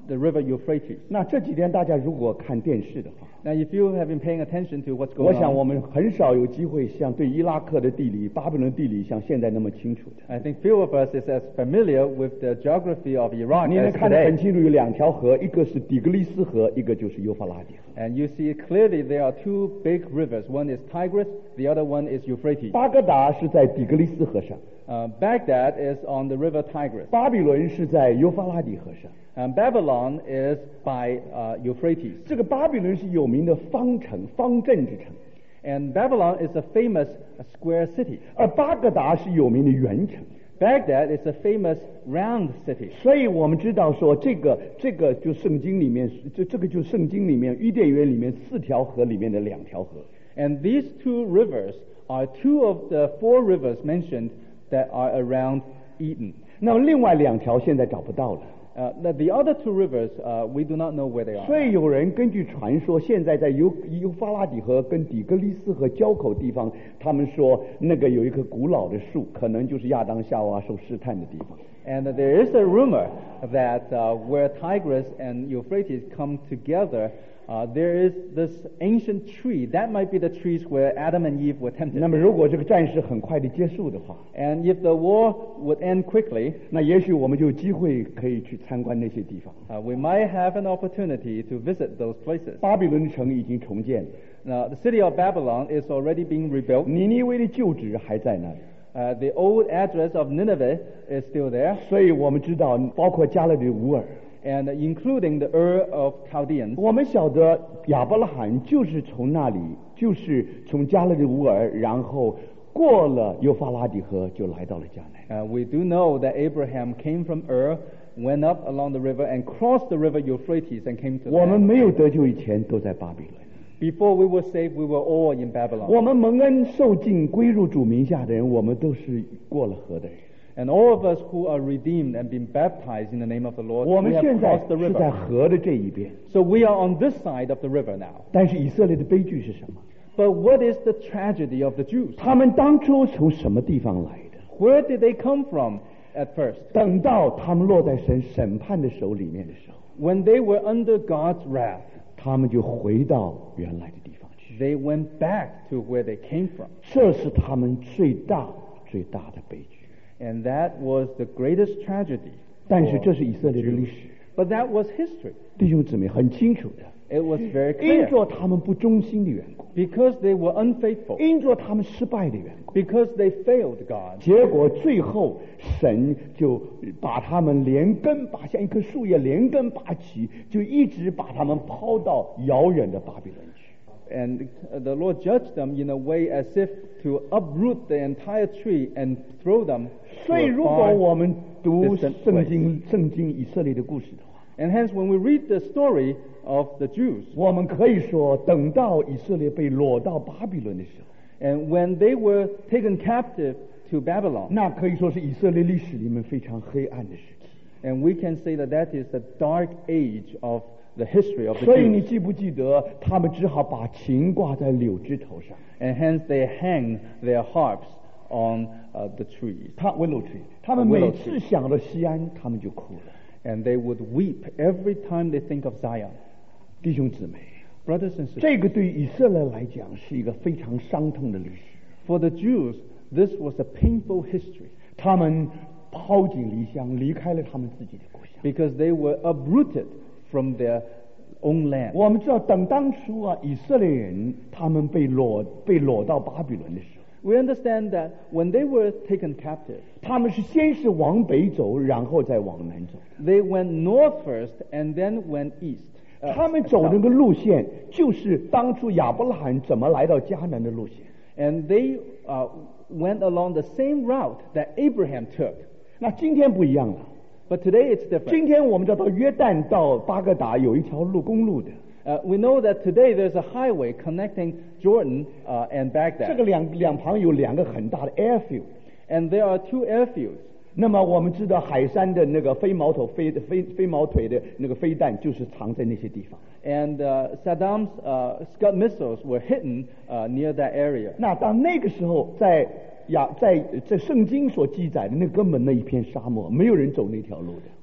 the river Euphrates. 那这几天大家如果看电视的话， Now, if you have been paying attention to what's 我 going 想我 on, 们很少有机会像对伊拉克的地理、巴比伦地理像现在那么清楚的。 I think few of us is as familiar with the geography of Iraq 你能 as 看得很 today. 清楚，有两条河，一个是底格里斯河，一个就是幼发拉底河。 And you see clearly there are two big rivers. One is Tigris, the other one is Euphrates. 巴格达是在底格里斯河上， Uh, Baghdad is on the river Tigris. 巴比伦是在幼发拉底河上。 And Babylon is by uh, Euphrates. 这个巴比伦是有名的方城、方阵之城， And Babylon is a famous uh, square city. 而巴格达是有名的圆城。 Baghdad is a famous round city. 所以我们知道说，这个这个就圣经里面，这这个就圣经里面伊甸园里面四条河里面的两条河。 And these two rivers are two of the four rivers mentioned that are around Eden. 那么另外两条现在找不到了。 Uh, the, the other two rivers, uh, we do not know where they are. 所以有人根据传说，现在在幼幼发拉底河跟底格里斯河交口地方，他们说那个有一棵古老的树，可能就是亚当夏娃受试探的地方。 And there is a rumor that uh, where Tigris and Euphrates come together, uh, there is this ancient tree. That might be the trees where Adam and Eve were tempted. 那么如果这个战事很快的结束的话， And if the war would end quickly, 那也许我们就有机会可以去参观那些地方。 uh, we might have an opportunity to visit those places. 巴比伦城已经重建了， Now, the city of Babylon is already being rebuilt. 尼尼微的旧址还在那里。 Uh, the old address of Nineveh is still there, 所以我们知道，包括加勒底乌尔， and including the Ur of Chaldeans. 我们晓得亚伯拉罕就是从那里，就是从加勒底乌尔，然后过了幼发拉底河，就来到了迦南。 Uh, we do know that Abraham came from Ur, went up along the river, and crossed the river Euphrates and came to 我们 land. 没有得救以前都在巴比伦。 Before we were saved, we were all in Babylon. 我们蒙恩受尽归入主名下的人，我们都是过了河的人。 And all of us who are redeemed and been baptized in the name of the Lord, 我 we 们 have 现在 crossed the 是在 river. 河的这一边， So we are on this side of the river now. 但是以色列的悲剧是什么？ But what is the tragedy of the Jews? 他们当初从什么地方来的？ Where did they come from at first? 等到他们落在神审判的手里面的时候， When they were under God's wrath, 他们就回到原来的地方去。 they went back to where they came from. 这是他们最大最大的悲剧。 And that was the greatest tragedy. 但是 for 这是以色列的 the 历 Jews. 史， But that was history. 弟兄姊妹很清楚的。 It was very 因 clear. 着他们不忠心的缘故， Because they were unfaithful. 因着他们失败的缘故， Because they failed God. 结果最后神就把他们连根拔，像一棵树叶连根拔起，就一直把他们抛到遥远的巴比伦去。 And the Lord judged them in a way as if to uproot the entire tree and throw them to 所以 a 如果 far 我们读 distant 圣经圣经以色列的故事的话， And hence, when we read the story of the Jews, 我们可以说，等到以色列被掳到巴比伦的时候， and when they were taken captive to Babylon, 那可以说是以色列历史里面非常黑暗的时期。 and we can say that that is the dark age of the history of the 所以你 Jews. 记不记得，他们只好把琴挂在柳枝头上， And hence, they hang their harps on uh, the trees. 他 willow tree，他们 Willow 每次想到西安，他们就哭了。 And they would weep every time they think of Zion. 弟兄姊妹， Brothers and sisters, 这个对以色列来讲是一个非常伤痛的历史。 for the Jews, this was a painful history 他们抛井离乡，离开了他们自己的故乡。 because they were uprooted from their own land. 我们知道，等当初啊，以色列人他们被掳被掳到巴比伦的时候， We understand that when they were taken captive, 他们是先是往北走，然后再往南走。 they went north first and then went east. Uh, 他们走那个路线，就是当初亚伯拉罕怎么来到迦南的路线。 And they uh, went along the same route that Abraham took. 那今天不一样了， But today it's different. 今天我们知道约旦到巴格达有一条路公路的， Uh, we know that today there's a highway connecting Jordan uh, and 这 Baghdad. 个两两旁有两个很大的 airfield。 And there are two airfields. 那么我们知道海山的那个飞毛头飞飞飞毛腿的那个飞弹就是藏在那些地方。 And uh, Saddam's uh, Scud missiles were hidden uh, near that area. 那当那个时候在亚在在圣经所记载的那根本那一片沙漠，没有人走那条路的。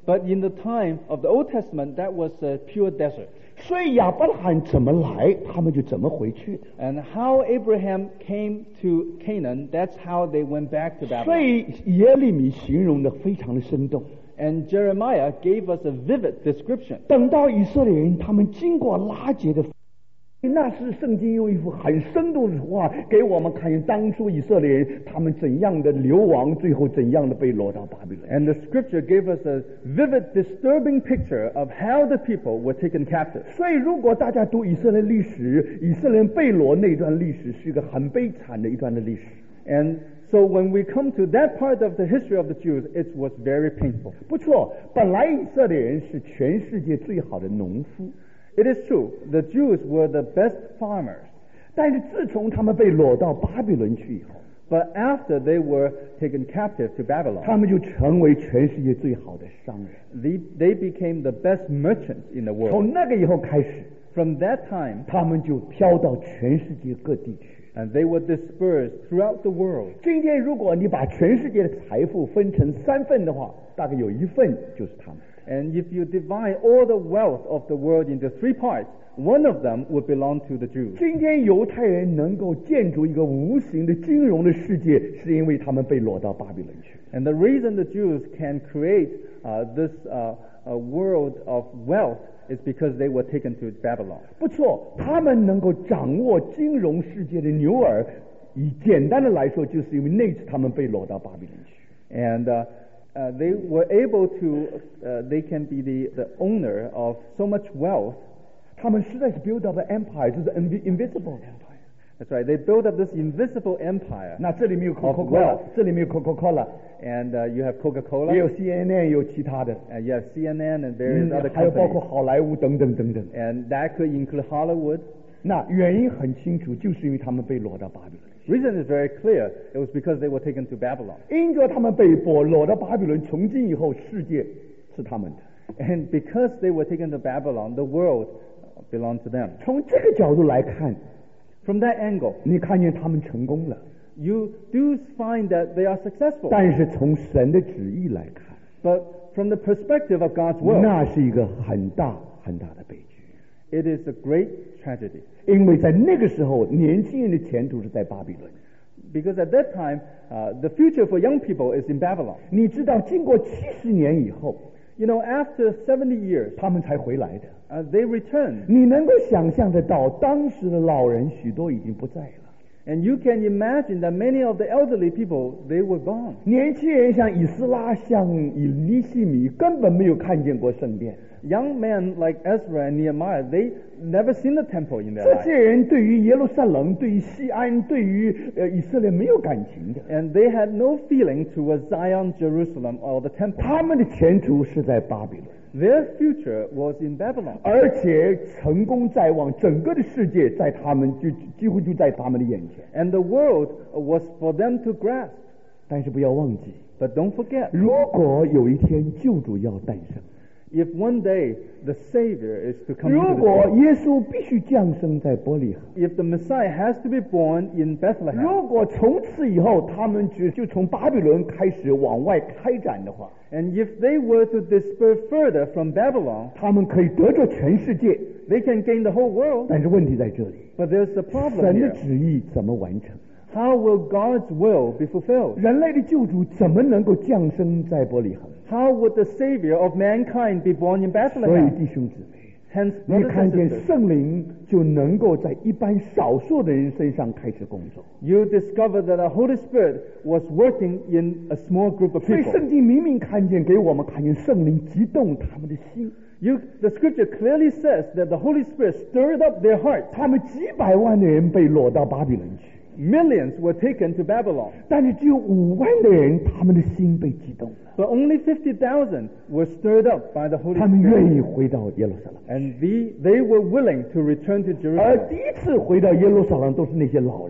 But in the time of the Old Testament, that was a pure desert. 所以亚伯拉罕怎么来，他们就怎么回去的。 And how Abraham came to Canaan, that's how they went back to 所 Babylon. 以耶利米形容的非常的生动。 And Jeremiah gave us a vivid description. 等到以色列人他们经过拉结的，那是圣经用一幅很生动的话给我们看见当初以色列人他们怎样的流亡，最后怎样的被掳到巴比伦。 And the scripture gave us a vivid, disturbing picture of how the people were taken captive. 所以如果大家读以色列历史，以色列人被掳那段历史是一个很悲惨的一段的历史。 And so when we come to that part of the history of the Jews, it was very painful. 不错，本来以色列人是全世界最好的农夫。 It is true, the Jews were the best farmers. 但是自从他们被掳到巴比伦去以后， But after they were taken captive to 他 Babylon, 们就成为全世界最好的商人。 they, they became the best merchants in the world. 从那个以后开始， From that time, 他们就飘到全世界各地去。 and they were dispersed throughout the world. 今天如果你把全世界的财富分成三份的话，大概有一份就是他们。 And if you divide all the wealth of the world into three parts, one of them would belong to the Jews. 今天犹太人能够建筑一个无形的金融的世界，是因为他们被掳到巴比伦去。 And the reason the Jews can create uh, this uh, uh, world of wealth is because they were taken to Babylon. 不错，他们能够掌握金融世界的牛耳，以简单的来说，就是因为那次他们被掳到巴比伦去。 And uh, uh, they were able to, uh, they can be the, the owner of so much wealth. 他们实在是 build up an empire， 就是 invisible empire。 That's right, they built up this invisible empire. 那这里面有 Of Coca-Cola， wealth. 这里面有 Coca-Cola， And uh, you have Coca-Cola, 也有 C N N， 有其他的， and you have C N N and various 嗯 other 还有包括 companies. 好莱坞等等等等。 And that could include Hollywood. 那原因很清楚，就是因为他们被掳到巴比伦。 Reason is very clear. It was because they were taken to Babylon. 因着他们被掳掳到巴比伦，从今以后世界是他们的。 And because they were taken to Babylon, the world belonged to them. 从这个角度来看， From that angle, 你看见他们成功了， you do find that they are successful. 但是从神的旨意来看， But from the perspective of God's will, 那是一个很大很大的悲剧。 it is a great tragedy. 因为在那个时候，年轻人的前途是在巴比伦。 Because at that time, uh, the future for young people is in Babylon. 你知道，经过七十年以后， You know, after seventy years, 他们才回来的。 uh, they returned. 你能够想象得到，当时的老人许多已经不在了。 And you can imagine that many of the elderly people, they were gone. 年轻人像以斯拉、像以尼西米，根本没有看见过圣殿。 Young men like Ezra and Nehemiah, they never seen the temple in their 这 life. 些人对于耶路撒冷、对于西安、对于呃以色列没有感情的， And they had no feeling towards Zion, Jerusalem, or the temple. 他们的前途是在巴比伦， Their future was in Babylon. 而且成功在望，整个的世界在他们就几乎就在他们的眼前。 And the world was for them to grasp. 但是不要忘记， But don't forget, 如果有一天救主要诞生， if one day the Savior is to come 如 into the 果 world, 耶稣必须降生在伯利恒， if the Messiah has to be born in Bethlehem, 如果从此以后他们就就从巴比伦开始往外开展的话， and if they were to disperse further from Babylon, 他们可以得着全世界。 they can gain the whole world. 但是问题在这里， But there's a problem 神的 here. 旨意怎么完成？ How will God's will be fulfilled? 人类的救主怎么能够降生在伯利恒？ How would the Savior of mankind be born in 所以 Bethlehem? 弟兄姊妹， Hence, 你 brothers 看 and 见 sisters, 圣灵就能够在一般少数的人身上开始工作。 you discover that the Holy Spirit was working in a small group of 所以 people. 圣经明明看见，给我们看见圣灵激动他们的心， You, the scripture clearly says that the Holy Spirit stirred up their hearts. 他们几百万的人被掳到巴比伦去， Millions were taken to Babylon, 但是只有五万的人，他们的心被激动了， but only fifty thousand were stirred up by the Holy 他们愿 Spirit. 意回到耶路撒冷。 And the, they were willing to return to 而 Jerusalem. 第一次回到耶路撒冷都是那些老人，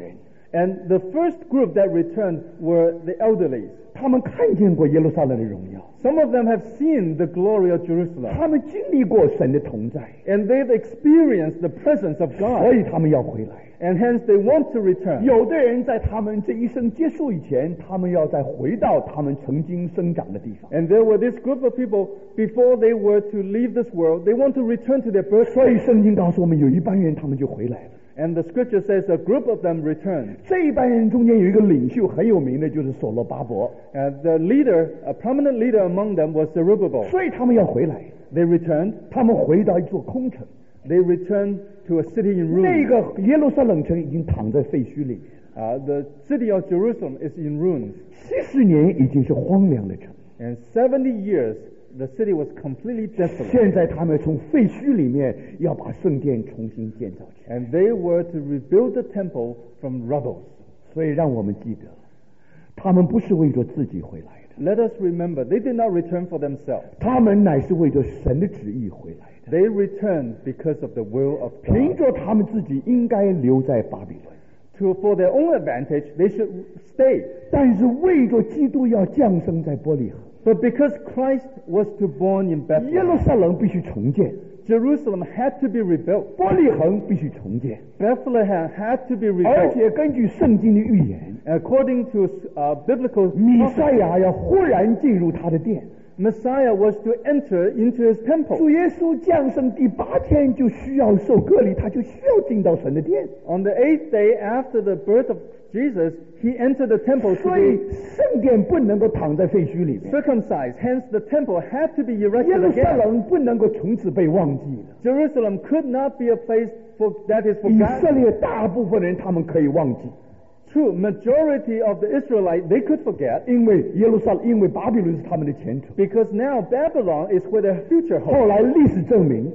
And the first group that returned were the elderlies. 他们看见过耶路撒冷的荣耀， Some of them have seen the glory of Jerusalem. 他们经历过神的同在， And they've experienced the presence of 所 God. 以他们要回来。 And hence they want to return. 有的人在他们这一生结束以前，他们要再回到他们曾经生长的地方。 And there were this group of people, before they were to leave this world, they want to return to their 所以 birthplace. 圣经告诉我们，有一班人他们就回来了。 And the scripture says a group of them returned. 这一班人中间有一个领袖很有名的，就是所罗巴伯， And the leader, a prominent leader among them was Zerubbabel. 所以他们要回来。 They returned. 他们回到一座空城， They returned to a city in 那 ruins. 个耶路撒冷城已经躺在废墟里面， Uh, the city of Jerusalem is in ruins. 七十年已经是荒凉的城。 And seventy years, the city was completely desolate. 现在他们从废墟里面要把圣殿重新建造起来， And they were to rebuild the temple from rubble. 所以让我们记得，他们不是为着自己回来的， Let us remember, they did not return for themselves. 他们乃是为着神的旨意回来的。 They returned because of the will of 凭 God. 着他们自己应该留在巴比伦， To, for their own advantage, they should stay. 但是为着基督要降生在伯利恒， But because Christ was to born in 耶路 Bethlehem, 撒冷必须重建， Jerusalem had to be rebuilt. 伯利恒必须重建， Bethlehem had to be 而 rebuilt. 且根据圣经的预言， According to uh, biblical 弥 prophecy, 赛亚要忽然进入他的殿。 Messiah was to enter into his 主 temple. 耶稣降生第八天就需要受割礼，他就需要进到神的殿， On the eighth day after the birth of Jesus, he entered the temple to 所以 be 圣殿不能够躺在废墟里面， circumcised. Hence, the temple had to be 耶 erected 路撒 again. 冷不能够从此被忘记了。 Jerusalem could not be a place for, that is 以色 forgotten. 列大部分人他们可以忘记， True, majority of the Israelites, they could forget 因为耶路撒冷，因为巴比伦是他们的前途。 because now Babylon is where their future 后 holds. 来历史证明，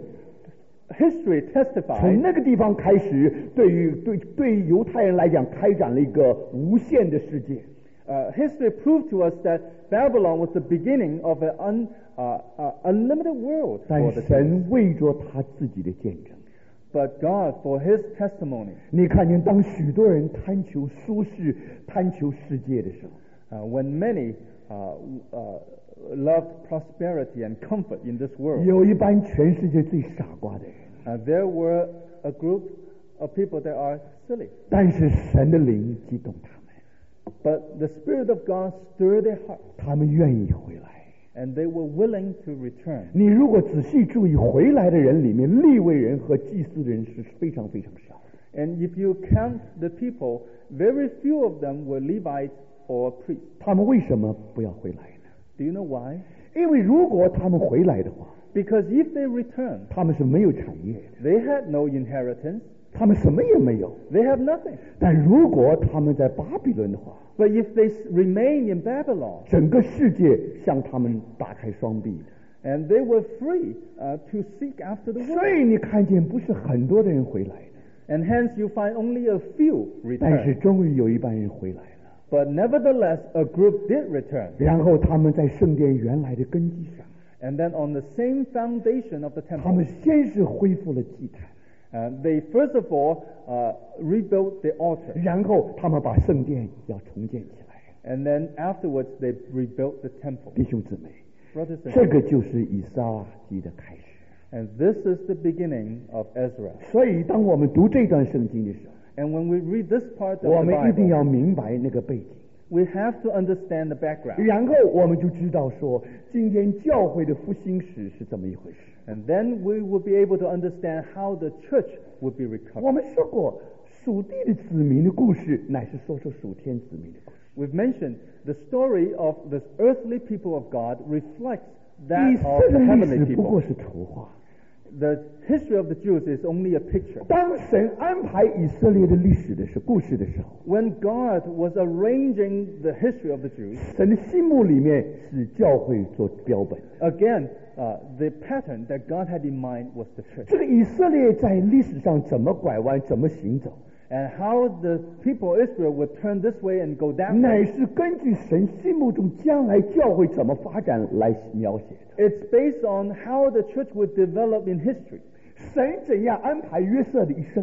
History 从 testifies 那个地方开始，对于对对犹太人来讲，开展了一个无限的世界。 Uh, history proved to us that Babylon was the beginning of an un, uh, uh, unlimited world 但 for the Jews. 神为着他自己的见证， But God, for His testimony, 你看见当许多人贪求舒适、贪求世界的时候， uh, when many uh, uh, loved prosperity and comfort in this world, 有一班全世界最傻瓜的人， uh, there were a group of people that are silly. 但是神的灵激动他们， But the Spirit of God stirred their hearts, 他们愿意回来。 and they were willing to return. 你如果仔细注意回来的人里面，利未人和祭司的人是非常非常少。 And if you count the people, very few of them were Levites or priests. 他们为什么不要回来呢？ Do you know why? 因为如果他们回来的话， Because if they returned, 他们是没有产业的， they had no inheritance, 他们什么也没有。 they have nothing. 但如果他们在巴比伦的话， But if they s- remain in Babylon, 整个世界向他们打开双臂的。 and they were free uh, to seek after the 所 word. 以你看见不是很多的人回来的， And hence you find only a few 但是 return. 终于有一班人回来了。 But nevertheless, a group did return. 然后他们在圣殿原来的根基上， And then on the same foundation of the 他们 temple, 先是恢复了祭坛， uh, they first of all uh, rebuilt the altar. 然后他们把圣殿要重建起来。 And then afterwards, they rebuilt the temple. 弟兄姊妹， Brothers and 这 sisters, 个就是以撒记的开始。 and this is the beginning of Ezra. 所以当我们读这段圣经的时候， And when we read this part of 我 the 们一定 Bible, 要明白那个背景， we have to understand the background. 然后我们就知道说，今天教会的复兴史是怎么一回事。 And then we will be able to understand how the church would be 我 recovered. 们说过，属地的子民的故事，乃是说出属天子民的故事。 We've mentioned the story of the earthly people of God reflects 以 that 色 of 列 the 历 heavenly 史不过 people. 是图画。 The history of the Jews is only a picture. 当神安排以色列的历史的时故事的时候， When God was arranging the history of the Jews, 神的心目里面是教会做标本。 again, uh, the pattern that God had in mind was the church. 这个以色列在历史上怎么拐弯，怎么行走， And how the people of Israel would turn this way and go that 乃 way. 是根据神心目中将来教会怎么发展来描写的。 It's based on how the church would develop in history. 神怎样安排约瑟的一生，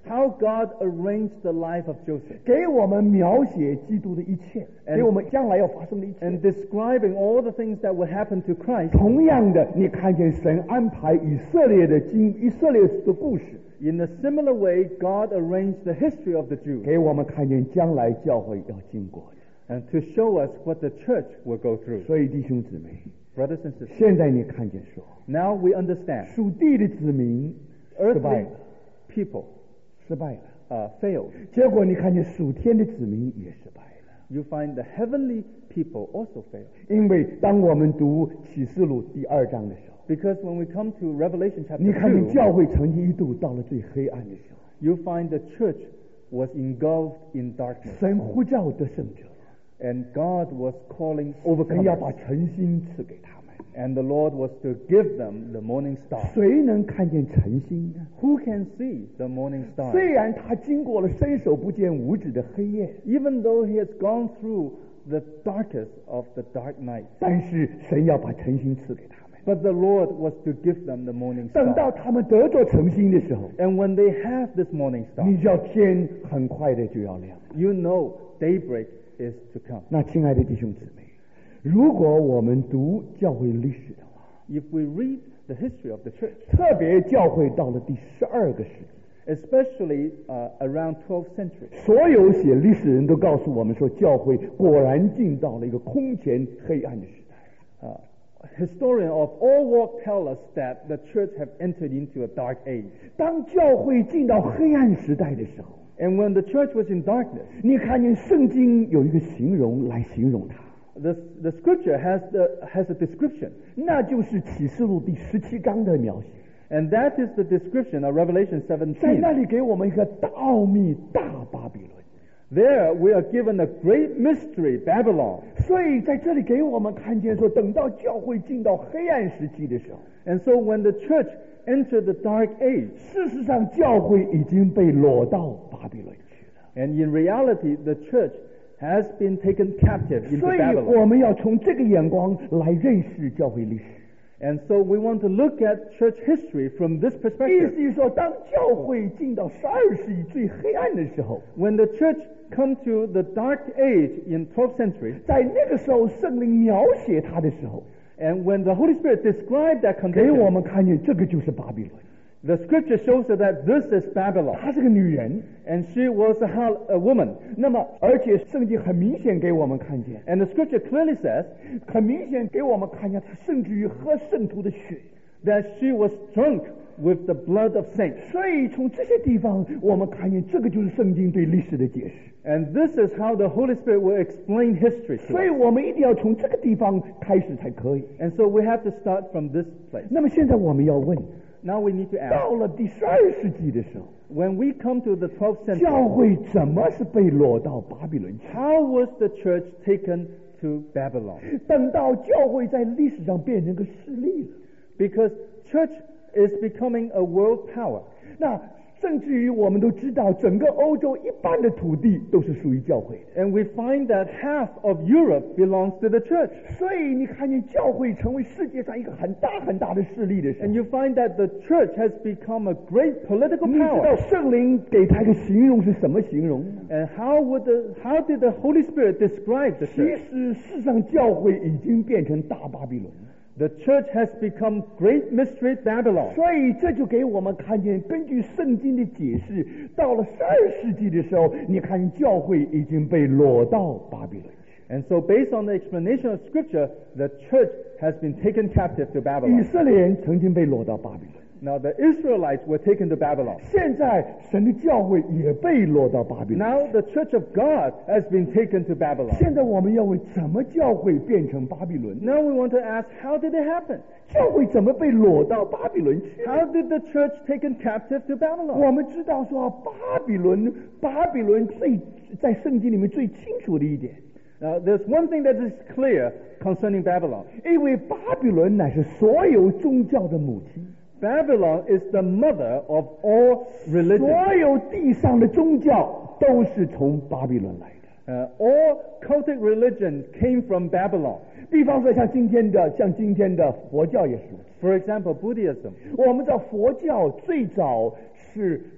how God arranged the life of Joseph, 给我们描写基督的一切， And- 给我们将来要发生的一切。 and describing all the things that would happen to Christ. 同样的，你看见神安排以色列的经以色列的故事， In a similar way, God arranged the history of the Jews 给我们看见将来教会要经过的。 and to show us what the church will go through. 所以弟兄姊妹， Brothers and sisters, 现在你看见说， now we understand 属地的子民失败 earthly 了， people 失败了。 uh, failed. 结果你看见属天的子民也失败了， You find the heavenly people also failed. 因为当我们读启示录第二章的时候， Because when we come to Revelation 你 chapter 看见 two, 教会曾经一度到了最黑暗的时候， you find the church was engulfed in darkness. 神呼召得胜者， And God was calling 神要把 overcomers. 晨星赐给他们。 And the Lord was to give them the morning star. 谁能看见晨星呢？ Who can see the morning 虽 star? 然他经过了伸手不见五指的黑夜， Even though he has gone through the darkest of the dark night. 但是神要把晨星赐给他们。 But the Lord was to give them the morning 等到 star. 他们得着晨星的时候， And when they have this morning 你 star, 知道天很快的就要亮了。 you know daybreak is to come. 那亲爱的弟兄姊妹，如果我们读教会历史的话， If we read the history of the church, 特别教会到了第十二个世纪， especially uh, around twelfth century, 所有写历史人都告诉我们说，教会果然进到了一个空前黑暗的时代。 uh, historians of all walks tell us that the church have entered into a dark age. 当教会进到黑暗时代的时候， And when the church was in darkness, 你看见圣经有一个形容来形容它， the, the scripture has, the, has a description. 那就是启示录第十七章的描写。 And that is the description of Revelation 在 seventeen. 那里给我们一个大奥秘大巴比伦。 There we are given a great mystery, Babylon. 所以在这里给我们看见说，等到教会进到黑暗时期的时候， And so when the church entered the dark age, 事实上教会已经被掳到巴比伦去了。 and in reality the church has been taken captive into 所以 Babylon. 我们要从这个眼光来认识教会历史。 And so we want to look at church history from this 意 perspective. 思是说，当教会进到十二世纪最黑暗的时候， When the church come to the dark age in twelfth century, 在那个时候圣灵描写它的时候， and when the Holy Spirit described that 给我 condition, 们看见这个就是巴比伦。 the scripture shows us that this is Babylon. 她是个女人， And she was a, hal- a woman. 那么而且圣经很明显给我们看见， And the scripture clearly says 很明显给我们看见，她甚至于喝圣徒的血。 that she was drunk with the blood of saints. 所以从这些地方，我们看见这个就是圣经对历史的解释。 And this is how the Holy Spirit will explain history to 所以 us. 我们一定要从这个地方开始才可以。 And so we have to start from this place. 那么现在我们要问， Now we need to ask, 到了第十二世纪的时候， when we come to the twelfth 教 century, 会怎么是被掳到巴比伦去？ how was the church taken to Babylon? 等到教会在历史上变成个势力了， Because church is becoming a world power. 那甚至于我们都知道，整个欧洲一半的土地都是属于教会的。 And we find that half of Europe belongs to the church. 所以你看见教会成为世界上一个很大很大的势力的时 And 候， you find that the church has become a great political 你知道 power. 圣灵给他一个形容是什么形容呢？ And how would the how did the Holy Spirit describe the 其 church? 实世上教会已经变成大巴比伦了。 The church has become great mystery Babylon. 所以这就给我们看见，根据圣经的解释，到了十二世纪的时候，你看教会已经被掳到巴比伦去。 And so based on the explanation of scripture, the church has been taken captive to 以 Babylon. 色列人曾经被掳到巴比伦， Now the Israelites were taken to Babylon. 现在神的教会也被掳到巴比伦。 Now the church of God has been taken to Babylon. 现在我们要问，怎么教会变成巴比伦？ Now we want to ask, how did it happen? 教会怎么被掳到巴比伦去？ How did the church taken captive to Babylon? 我们知道说，巴比伦，巴比伦最在圣经里面最清楚的一点， Now there's one thing that is clear concerning Babylon. 因为巴比伦乃是所有宗教的母亲。 Babylon is the mother of all religions. 所有地上的宗教都是从巴比伦来的。 Uh, all cultic religion came from Babylon. 比方说，像今天的，像今天的佛教也是如此。 For example, Buddhism. 我们知道佛教最早是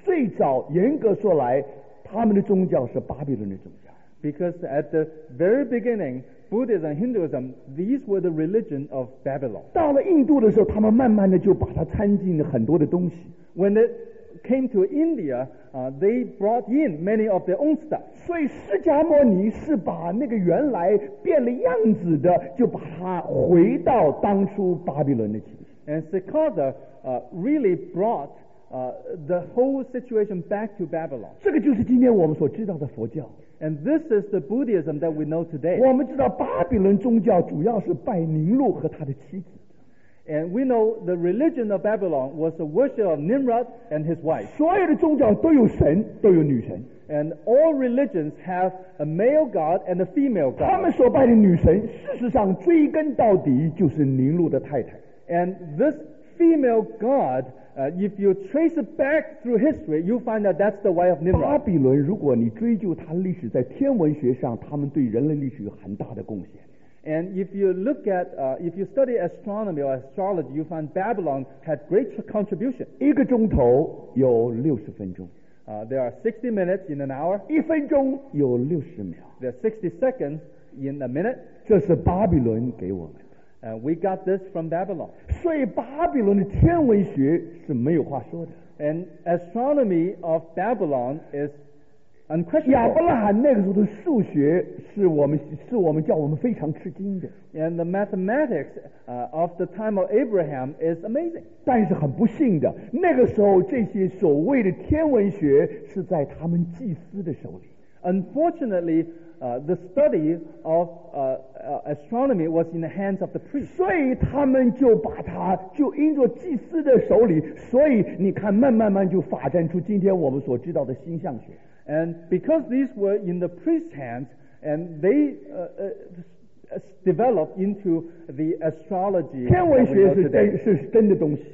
最早严格说来，他们的宗教是巴比伦的宗教。 Because at the very beginning, Buddhism and Hinduism, these were the religion of Babylon. 到了印度的时候，他们慢慢的就把它掺进了很多的东西。 When it came to India, uh, they brought in many of their own stuff. 所以释迦牟尼是把那个原来变了样子的，就把它回到当初巴比伦的情形。 And Siddhartha uh, really brought uh, the whole situation back to Babylon. 这个就是今天我们所知道的佛教。 And this is the Buddhism that we know today. 我们知道巴比伦宗教主要是拜宁禄和他的妻子。 And we know the religion of Babylon was the worship of Nimrod and his wife. 所有的宗教都有神，都有女神。 And all religions have a male god and a female 他们 god. 所拜的女神，事实上追根到底就是宁禄的太太。 And this female god, uh, if you trace it back through history, you find that that's the wife of 巴 Nimrod. 比伦，如果你追究它历史，在天文学上，他们对人类历史有很大的贡献。 And if you look at, uh, if you study astronomy or astrology, you find Babylon had great contribution. 一个钟头有六十分钟， Uh, there are sixty minutes in an hour. 一分钟有六十秒， There are sixty seconds in a minute. 这是巴比伦给我们的。 And we got this from Babylon. 所以巴比伦的天文学是没有话说的。 And astronomy of Babylon is 亚伯 unquestionable. 拉罕那个时候的数学是我们是我们叫我们非常吃惊的， And the mathematics uh, of the time of Abraham is amazing. 但是很不幸的，那个时候这些所谓的天文学是在他们祭司的手里。 Unfortunately, uh, the study of uh, uh, astronomy was in the hands of the priests. 所以他们就把它就因着祭司的手里，所以你看，慢慢慢就发展出今天我们所知道的星象学。 And because these were in the priest's hands, and they uh, uh, developed into the astrology 天文 that we 学 know 是真 today. 是真的东西，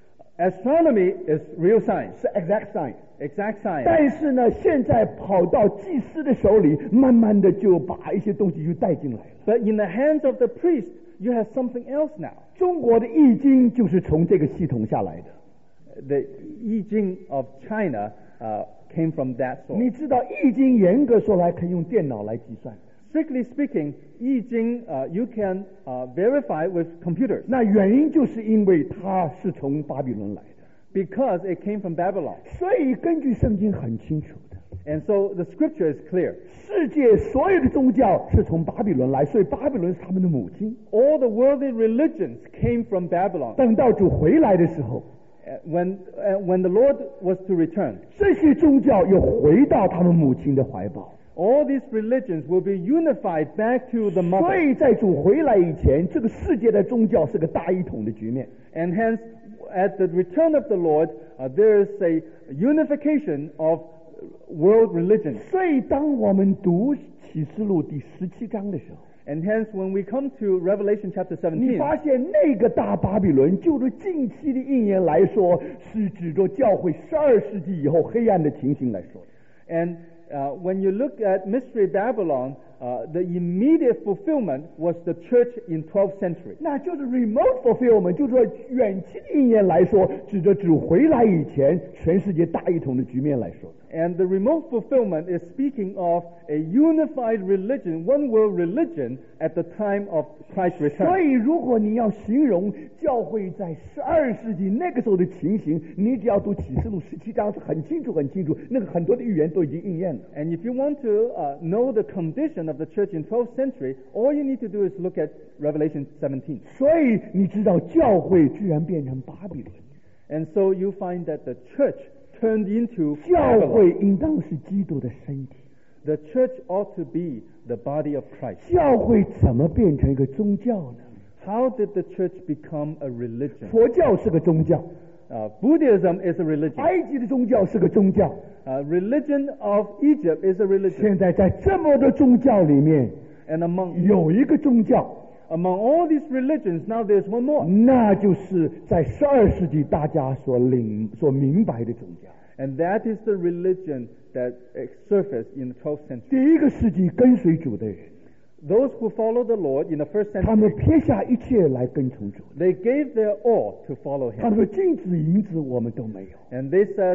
Astronomy is real science, 是 exact science。 exact science. 但是呢，现在跑到祭司的手里，慢慢的就把一些东西就带进来了。 But in the hands of the priest, you have something else now. 中国的易经就是从这个系统下来的。 The I Ching of China uh, came from that 你 source. 知道易经严格说来可以用电脑来计算， Strictly speaking, I Ching uh, you can uh, verify with computers 那原因就是因为它是从巴比伦来的。 because it came from Babylon. 所以根据圣经很清楚的， And so the scripture is clear. 世界所有的宗教是从巴比伦来，所以巴比伦是他们的母亲。 All the worldly religions came from Babylon. 等到主回来的时候， Uh, When, uh, when the Lord was to return, 这些宗教又回到他们母亲的怀抱。 all these religions will be unified back to the 所 mother. 以在主回来以前，这个世界的宗教是个大一统的局面。 And hence, at the return of the Lord, uh, there is a unification of world religions. 所以当我们读启示录第十七章的时候， And hence, when we come to Revelation chapter 你 seventeen, 发现那个大巴比伦，就着近期的应验来说，是指着教会十二世纪以后黑暗的情形来说的。 and uh, when you look at Mystery Babylon, uh, the immediate fulfillment was the church in twelfth century. 那就是 remote fulfillment，就是说远期的应验来说，指着主回来以前全世界大一统的局面来说的。 And the remote fulfillment is speaking of a unified religion, one world religion at the time of Christ's 所 return. 以，如果你要形容教会在十二世纪那个时候的情形，你只要读启示录十七章是很清楚、很清楚，那个很多的预言都已经应验了。 And if you want to uh, know the condition of the church in twelfth century, all you need to do is look at Revelation seventeen. 所以，你知道教会居然变成巴比伦， And so you find that the church turned into 教 Babylon. 会应当是基督的身体。 The church ought to be the body of Christ. 教会怎么变成一个宗教呢？ How did the church become a religion? 佛教是个宗教， Uh, Buddhism is a religion. 埃及的宗教是个宗教。 Uh, religion of Egypt is a religion. 现在在这么多宗教里面， And among 有一个宗教， among all these religions, now there's one more. 那就是在十二世纪大家所领、所明白的宗教。 And that is the religion that surfaced in the twelfth century. 第一个世纪跟随主的人， Those who followed the Lord in the first 他们 century, 撇下一切来跟从主。 they gave their all to follow 他 him. 们说金子银子我们都没有， And they said,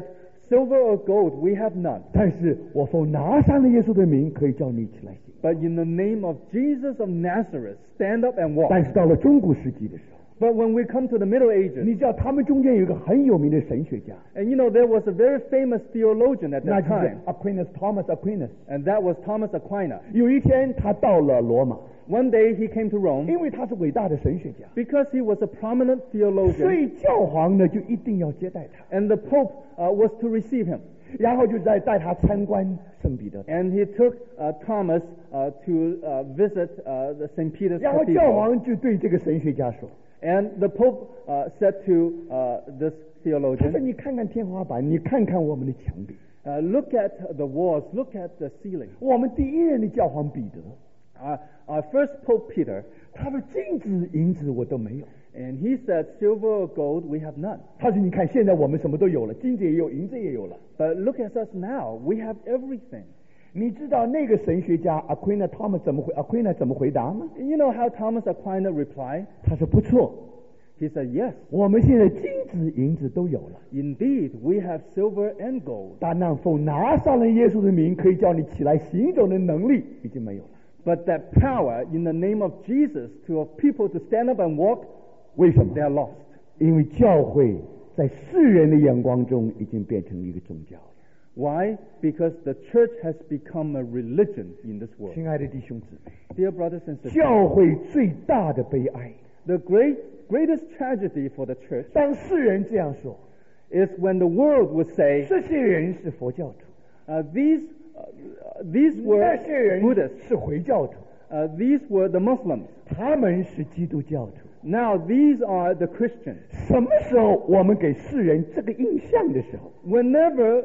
Silver or gold we have none, 但是我奉拿撒勒耶稣的名，可以叫你起来行。 but in the name of Jesus of Nazareth, stand up and walk. 但是到了中古世纪的时候， But when we come to the Middle Ages, 你知道他们中间有一个很有名的神学家， and you know, there was a very famous theologian at 那 that 就是 time, Aquinas Thomas Aquinas。 and that was Thomas Aquinas. 有一天他到了罗马， One day he came to Rome 因为他是伟大的神学家， because he was a prominent 所 theologian, 以教皇呢就一定要接待他， and the Pope uh, was to receive him. 然后就在带他参观圣彼得堂， And he took uh, Thomas uh, to uh, visit uh, the Saint Peter's 然后教 Cathedral. 皇就对这个神学家说 And the Pope uh, said to uh, this：“ 他说 theologian, 你看看天花板，你看看我们的墙壁。 uh, look at the walls, look at the ceiling. 我们第一任的教皇彼得， Uh, our first Pope Peter, 他说金子银子我都没有。 and he said, silver or gold we have none. 他说你看现在我们什么都有了，金子也有，银子也有了。 But look at us now, we have everything. 你知道那个神学家 Aquinas Thomas 怎么回 Aquinas 怎么回答吗？ You know how Thomas Aquinas replied? 他说不错， He said, yes, 我们现在金子银子都有了。 indeed, we have silver and gold. 但那奉拿撒勒耶稣的名可以叫你起来行走的能力已经没有了。 But that power in the name of Jesus to of people to stand up and walk, 为什么 they？are lost. 因为教会在世人的眼光中已经变成一个宗教了。 Why? Because the church has become a religion in this world. 亲爱的弟兄姊妹， Dear brothers and sisters, 教会最大的悲哀， the great, greatest tragedy for the church 当世人这样说， is when the world would say, 这些人是佛教徒， uh, these, uh, these 那 were 些人 Buddhists, 是回教徒， uh, these were the Muslims. 他们是基督教徒。 Now these are the Christians. 什么时候我们给世人这个印象的时候， Whenever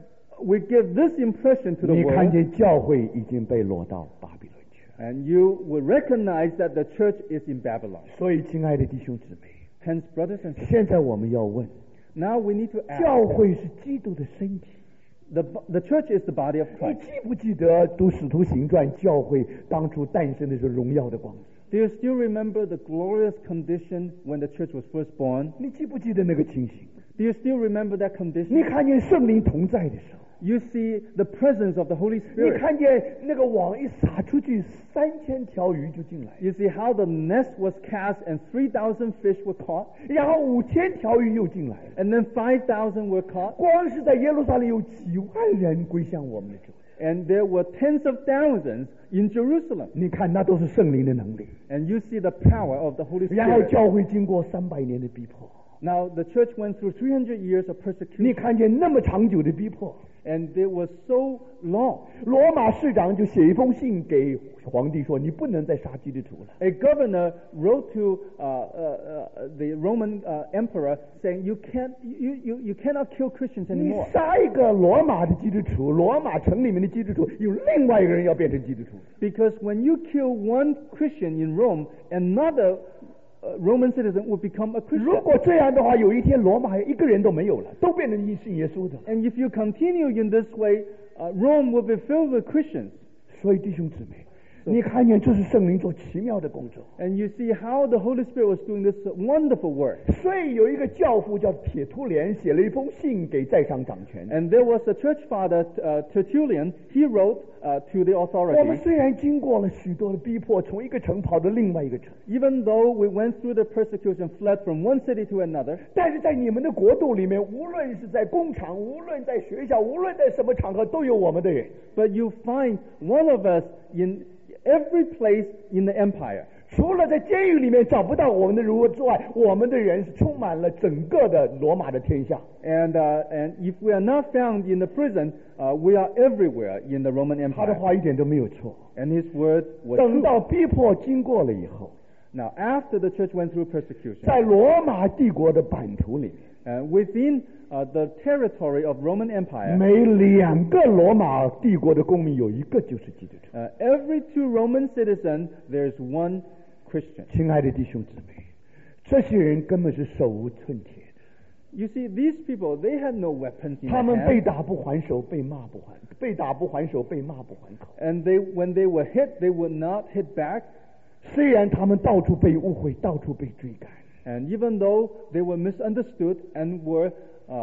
we give this impression to the 你看 world, 见教会已经被落到巴比伦去了。 and you will recognize that the church is in Babylon. 所以，亲爱的弟兄姊妹， Hence, brothers and sisters, 现在我们要问： now we need to 教 ask, 会是基督的身体。 the, the church is the body of 你 Christ. 记不记得读《使徒行传》，教会当初诞生的是荣耀的光景？ Do you still remember the glorious condition when the church was first born? 你记不记得那个情形？ Do you still remember that 你 condition? 看见圣灵同在的时候， You see the presence of the Holy 你 Spirit. 看见那个网一撒出去，三千条鱼就进来， You see how the nest was cast and three thousand fish were caught, 然后五千条鱼又进来了。 and then five thousand were caught, 光是在耶路撒冷有几万人归向我们的主。 and there were tens of thousands in Jerusalem. 你看，那都是圣灵的能力。 And you see the power of the Holy 然后 Spirit. 教会经过三百年的逼迫， Now the church went through three hundred years of 你 persecution, 看见那么长久的逼迫， and it was so long. 罗马市长就写一封信给皇帝说：“你不能再杀基督徒了。 A governor wrote to uh, uh, uh, the Roman uh, emperor saying, "You can't, you, you, you cannot kill Christians 你 anymore." 杀一个罗马的基督徒，罗马城里面的基督徒，有另外一个人要变成基督徒。 Because when you kill one Christian in Rome, another uh, Roman citizen would become a 如 Christian. 果这样的话，有一天罗马一个人都没有了，都变成信耶稣的。 And if you continue in this way, uh, Rome will be filled with Christians. 所以弟兄姊妹，你看见这是圣灵做奇妙的工作。 And you see how the Holy Spirit was doing this wonderful work. 所以有一个教父叫铁突连，写了一封信给在上掌权。 And there was a church father, uh, Tertullian. He wrote uh, to the 我们 authorities. 虽然经过了许多的逼迫，从一个城跑到另外一个城， Even though we went through the persecution, fled from one city to another, 但是在你们的国度里面，无论是在工厂，无论在学校，无论在什么场合，都有我们的人。 but you find one of us in every place in the empire. 除了在监狱里面找不到我们的人之外，我们的人是充满了整个的罗马的天下。 And, uh, and if we are not found in the prison, uh, we are everywhere in the Roman 他的 Empire. 话一点都没有错。 And his word was 等 true. 到逼迫经过了以后， Now, after the church went through persecution, 在罗马帝国的版图里面， uh, within uh, the territory of Roman Empire, 每两个罗马帝国的公民有一个就是基督徒。 uh, every two Roman citizens, there's one Christian. 亲爱的弟兄姊妹，这些人根本是手无寸铁的， You see, these people, they had no weapons in 他 their 们被 hands. 打不还手，被骂不还，被打不还手，被骂不还口。 And they, when they were hit, they would not hit back. 虽然他们到处被误会，到处被追赶， And even though they were misunderstood and were uh,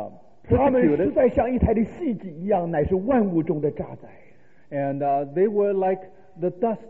他们实 persecuted, 在像一台的戏剧一样，乃是万物中的渣滓。 and uh, they were like the dust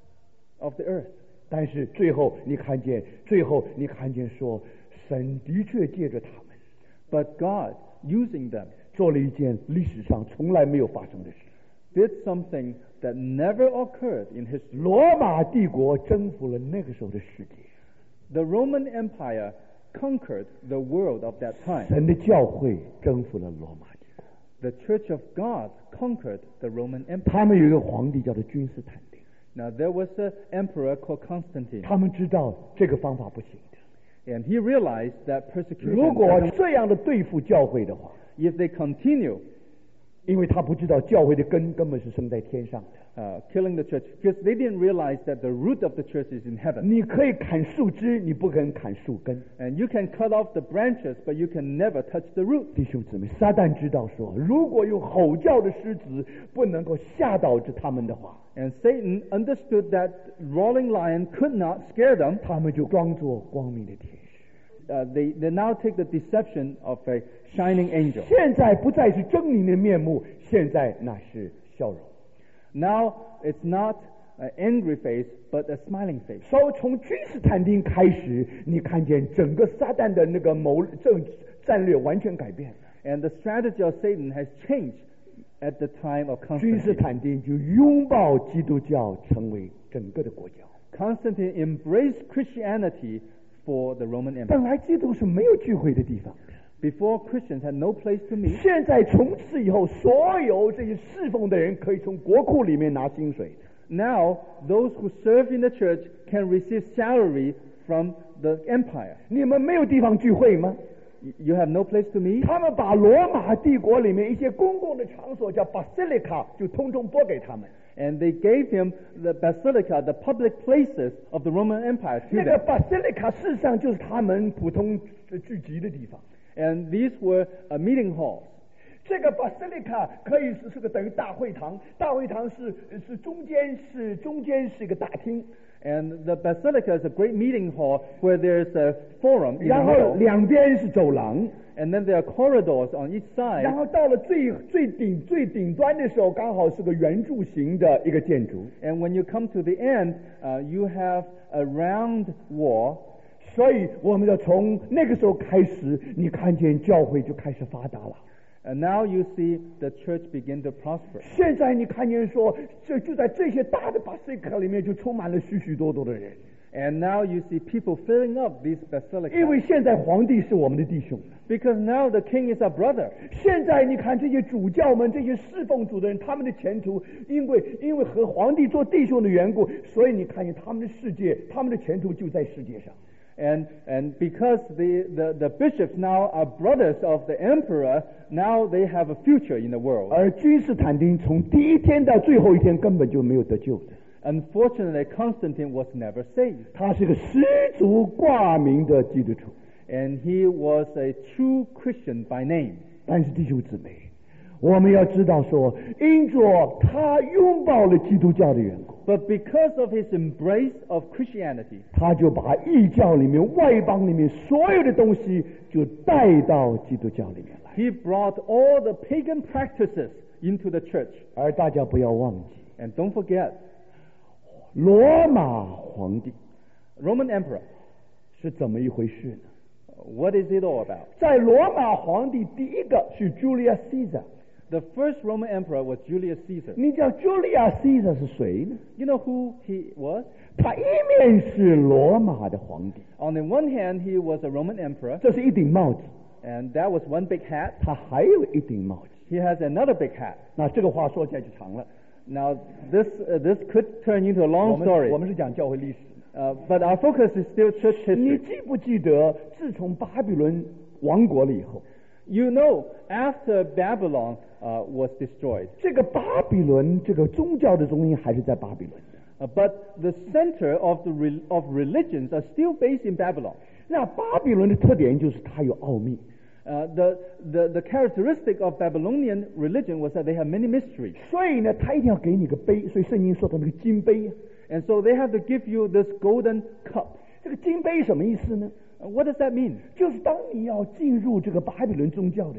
of the earth. 但是最后你看见，最后你看见说，神的确借着他们 But God, using them, 做了一件历史上从来没有发生的事。 did something that never occurred in history. 罗马帝国征服了那个时候的世界， The Roman Empire conquered the world of that time. 神的教会征服了罗马帝国。 The Church of God conquered the Roman Empire. 他们有一个皇帝叫做君士坦丁， Now there was an emperor called Constantine, 他们知道这个方法不行的。 and he realized that 如 persecution, 果 doesn't- 这样的对付教会的话， if they continue 因为他不知道教会的根根本是生在天上的。 uh, killing the church, because they didn't realize that the root of the church is in heaven. 你可以砍树枝，你不肯砍树根。 And you can cut off the branches, but you can never touch the root. 弟兄姊妹，撒旦知道说，如果用吼叫的狮子不能够吓倒着他们的话， And Satan understood that roaring lion could not scare them. 他们就装作光明的天使。 Uh, they, they now take the deception of a shining angel. 现在不再是狰狞的面目，现在那是笑容。 Now it's not an angry face, but a smiling face. 所以从君士坦丁开始，你看见整个撒旦的那个谋政战略完全改变了。 And the strategy of Satan has changed at the time of 君士 Constantine. 坦丁就拥抱基督教，成为整个的国教。 Constantine embraced Christianity for the Roman 本 Empire. 来基督是没有聚会的地方的， Before, Christians had no place to meet. 现在从此以后，所有这些侍奉的人可以从国库里面拿薪水的。 Now, those who serve in the church can receive salary from the empire. 你们没有地方聚会吗？ Y- You have no place to meet. 他们把罗马帝国里面一些公共的场所叫 basilica， 就通通拨给他们。 And they gave him the basilica, the public places of the Roman Empire to 那个 them. basilica 事实上就是他们普通聚集的地方。 And these were uh, meeting halls. 这个 basilica 可以是是个等于大会堂，大会堂是是中间是中间是一个大厅， And the basilica is a great meeting hall where there's a forum in the 然后 middle. 两边是走廊， And then there are corridors on each 然 side. 后到了最最顶最顶端的时候，刚好是个圆柱形的一个建筑。 And when you come to the end, uh, you have a round wall. 所以我们要从那个时候开始，你看见教会就开始发达了。 And now you see the church begin to prosper. 现在你看见说，这就在这些大的 basilica 里面就充满了许许多多的人， And now you see people filling up these 因为 basilicas. 现在皇帝是我们的弟兄。 Because now the king is our brother. 现在你看这些主教们、这些侍奉主的人，他们的前途，因为因为和皇帝做弟兄的缘故，所以你看见他们的世界，他们的前途就在世界上。 And, and because the, the, the bishops now are brothers of the emperor, now they have a future in the world. 而君士坦丁从第一天到最后一天根本就没有得救的， Unfortunately, Constantine was never saved. 他是个十足挂名的基督徒。 And he was a true Christian by name. 但是弟兄姊妹，我们要知道说，因着他拥抱了基督教的缘故， But because of his embrace of Christianity, 他就把异教里面、外邦里面所有的东西就带到基督教里面来。 he brought all the pagan practices into the church. 而大家不要忘记， And don't forget, 罗马皇帝 Roman emperor, 是怎么一回事呢？ what is it all about? 在罗马皇帝第一个是 Julius Caesar， The first Roman emperor was Julius Caesar. 你知道 Julius Caesar 是谁呢？ You know who he was? 他一面是罗马的皇帝， On the one hand, he was a Roman emperor, 这是一顶帽子， and that was one big hat. 他还有一顶帽子。 He has another big hat. 那这个话说起来就长了。 Now, this uh, this could turn into a 我 long 们 story, 我们是讲教会历史。 uh, but our focus is still church 你 history. 记不记得，自从巴比伦亡国了以后， You know, after Babylon uh, was destroyed, 这个巴比伦这个宗教的中心还是在巴比伦的。 uh, but the center of the re- of religions are still based in Babylon. 那巴比伦的特点就是它有奥秘， Uh, the, the the characteristic of Babylonian religion was that they have many mysteries, 所以呢，他一定要给你个杯，所以圣经说的那个金杯， and so they have to give you this golden cup. 这个金杯什么意思呢？ Uh, what does that mean? 就是当你要进入这个巴比伦宗教的时候，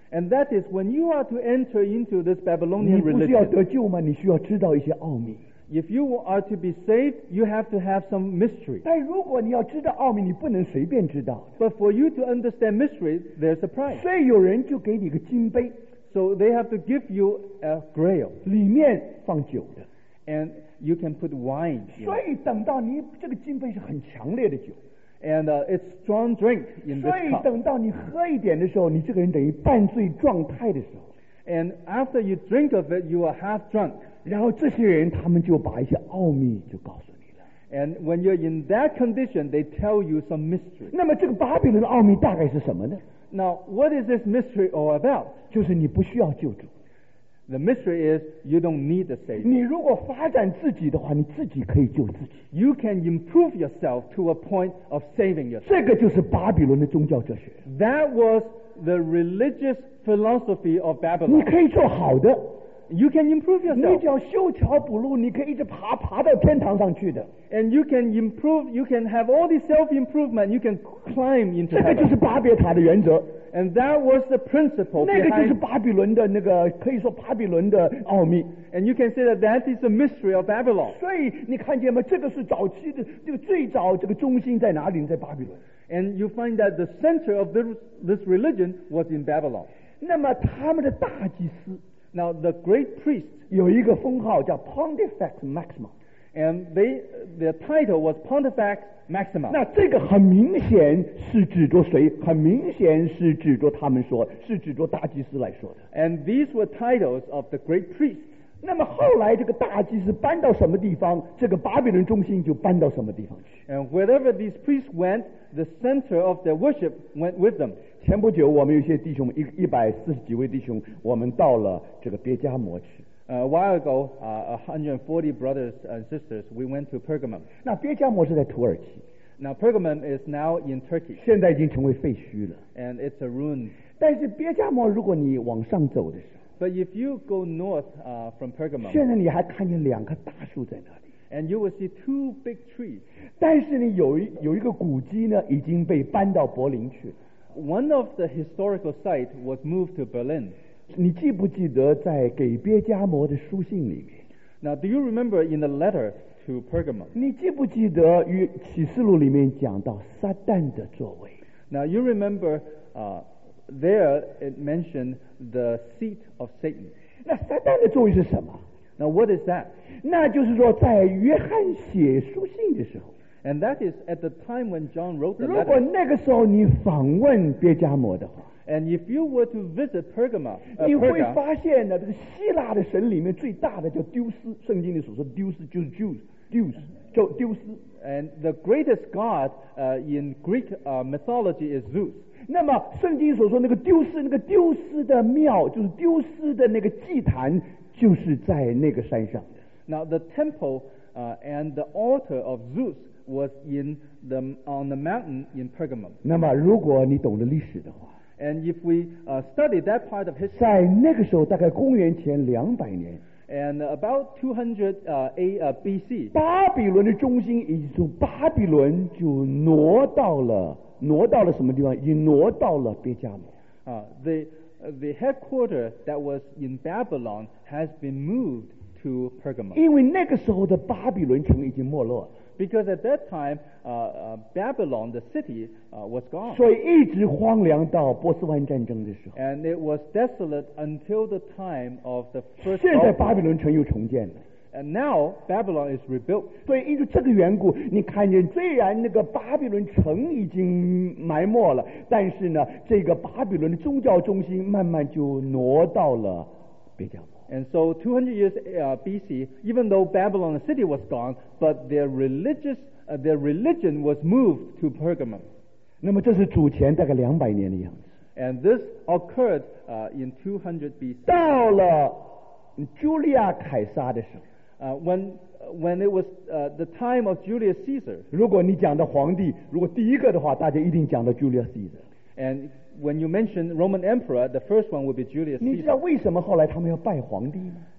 And that is when you are to enter into this 你 Babylonian 不是要 religion. 得救吗？你需要知道一些奥秘。 If you are to be saved, you have to have some mystery. 但如果你要知道奥秘，你不能随便知道。 But for you to understand mystery, there's a price. 所以有人就给你个金杯， So they have to give you a grail, 里面放酒的。 and you can put wine in 所 it. 以等到你这个金杯是很强烈的酒， And uh, it's strong drink in this 所以 cup. 等到你喝一点的时候，你这个人等于半醉状态的时候， And after you drink of it, you are half drunk. 然后这些人他们就把一些奥秘就告诉你了。 And when you're in that condition, they tell you some mystery. 那么这个巴比伦的奥秘大概是什么呢？ Now, what is this mystery all about? 就是你不需要救主， The mystery is you don't need a savior. 你如果发展自己的话，你自己可以救自己。 You can improve yourself to a point of saving yourself. 这个就是巴比伦的宗教哲学。 That was the religious philosophy of 你 Babylon. 可以做好的， You can improve 你 yourself. 只要修桥补路，你可以一直爬爬到天堂上去的。 And you can improve, you can have all this self-improvement, you can climb into 这个就是 heaven. 巴别塔的原则， And that was the principle 那个就是 behind, 巴比伦的那个可以说巴比伦的奥秘。 and you can say that that is the mystery of Babylon. 所以你看见吗？这个是早期的这个最早这个中心在哪里？在巴比伦。 And you find that the center of this, this religion was in Babylon. 那么他们的大祭司 Now, the great priest, 有一个封号叫 Pontifex Maximus。 and they, their title was Pontifex Maximus. 那这个很明显是指着谁？很明显是指着他们说，是指着大祭司来说的。 And these were titles of the great priests. 那么后来这个大祭司搬到什么地方，这个巴比伦中心就搬到什么地方去。 And wherever these priests went, the center of their worship went with them. 前不久，我们有些弟兄，一一百四十几位弟兄，我们到了这个别加摩去。 Uh, a while ago, uh, one hundred forty brothers and sisters, we went to Pergamum. 那别加摩是在土耳其， Now, Pergamum is now in Turkey, 现在已经成为废墟了。 and it's a ruin. 但是别加摩，如果你往上走的时候， But if you go north uh, from Pergamum, 现在你还看见两棵大树在那里。 and you will see two big trees. 但是呢，有一有一个古迹呢，已经被搬到柏林去了。 One of the historical sites was moved to Berlin. 你记不记得在给别加摩的书信里面？ Now, do you remember in the letter to Pergamum? 你记不记得与启示录里面讲到撒旦的作为？ Now, you remember uh, there it mentioned the seat of Satan. 那撒旦的作为是什么？ Now, what is that? 那就是说，在约翰写书信的时候， And that is at the time when John wrote the 如果 letter. 那个时候你访问别加摩的话， And if you were to visit Pergamum, uh, 你会 Perga, 发现呢，这个希腊的神里面最大的叫丢斯，圣经里所说的丢斯就是 Zeus，丢斯就丢斯。 and the greatest god uh, in Greek uh, mythology is Zeus. 那么圣经所说那个丢斯，那个丢斯的庙，就是丢斯的那个祭坛，就是在那个山上的。 Now, the temple uh, and the altar of Zeus was in the, on the mountain in Pergamum. 那么如果你懂得历史的话， And if we uh, study that part of history, 在那个时候，大概公元前两百年， and about two hundred uh, A, uh, B C, 巴比伦的中心已经从巴比伦就挪到了挪到了什么地方？已经挪到了别加摩。 uh, the, uh, the headquarters that was in Babylon has been moved to Pergamum. 因为那个时候的巴比伦城已经没落了， Because at that time, uh, uh, Babylon, the city, uh, was gone. 所以一直荒凉到波斯湾战争的时候。 And it was desolate until the time of the first 现在 Gulf 巴比 War. 伦城又重建了。 And now Babylon is rebuilt. 所以因为这个缘故，你看见虽然那个巴比伦城已经埋没了，但是呢，这个巴比伦的宗教中心慢慢就挪到了别加摩。 And so two hundred years uh, B C, even though Babylon the city was gone, but their religious, uh, their religion was moved to Pergamum. 那么这是主前大概两百年的样子。 And this occurred uh, in two hundred B C. 到了茱莉亚凯撒的时候， Uh, when, when it was uh, the time of Julius Caesar, 如果你讲到皇帝，如果第一个的话，大家一定讲到 Julius Caesar。 and when you mention Roman emperor, the first one would be Julius 你知道 Caesar. 为什么后来他们要拜皇帝吗？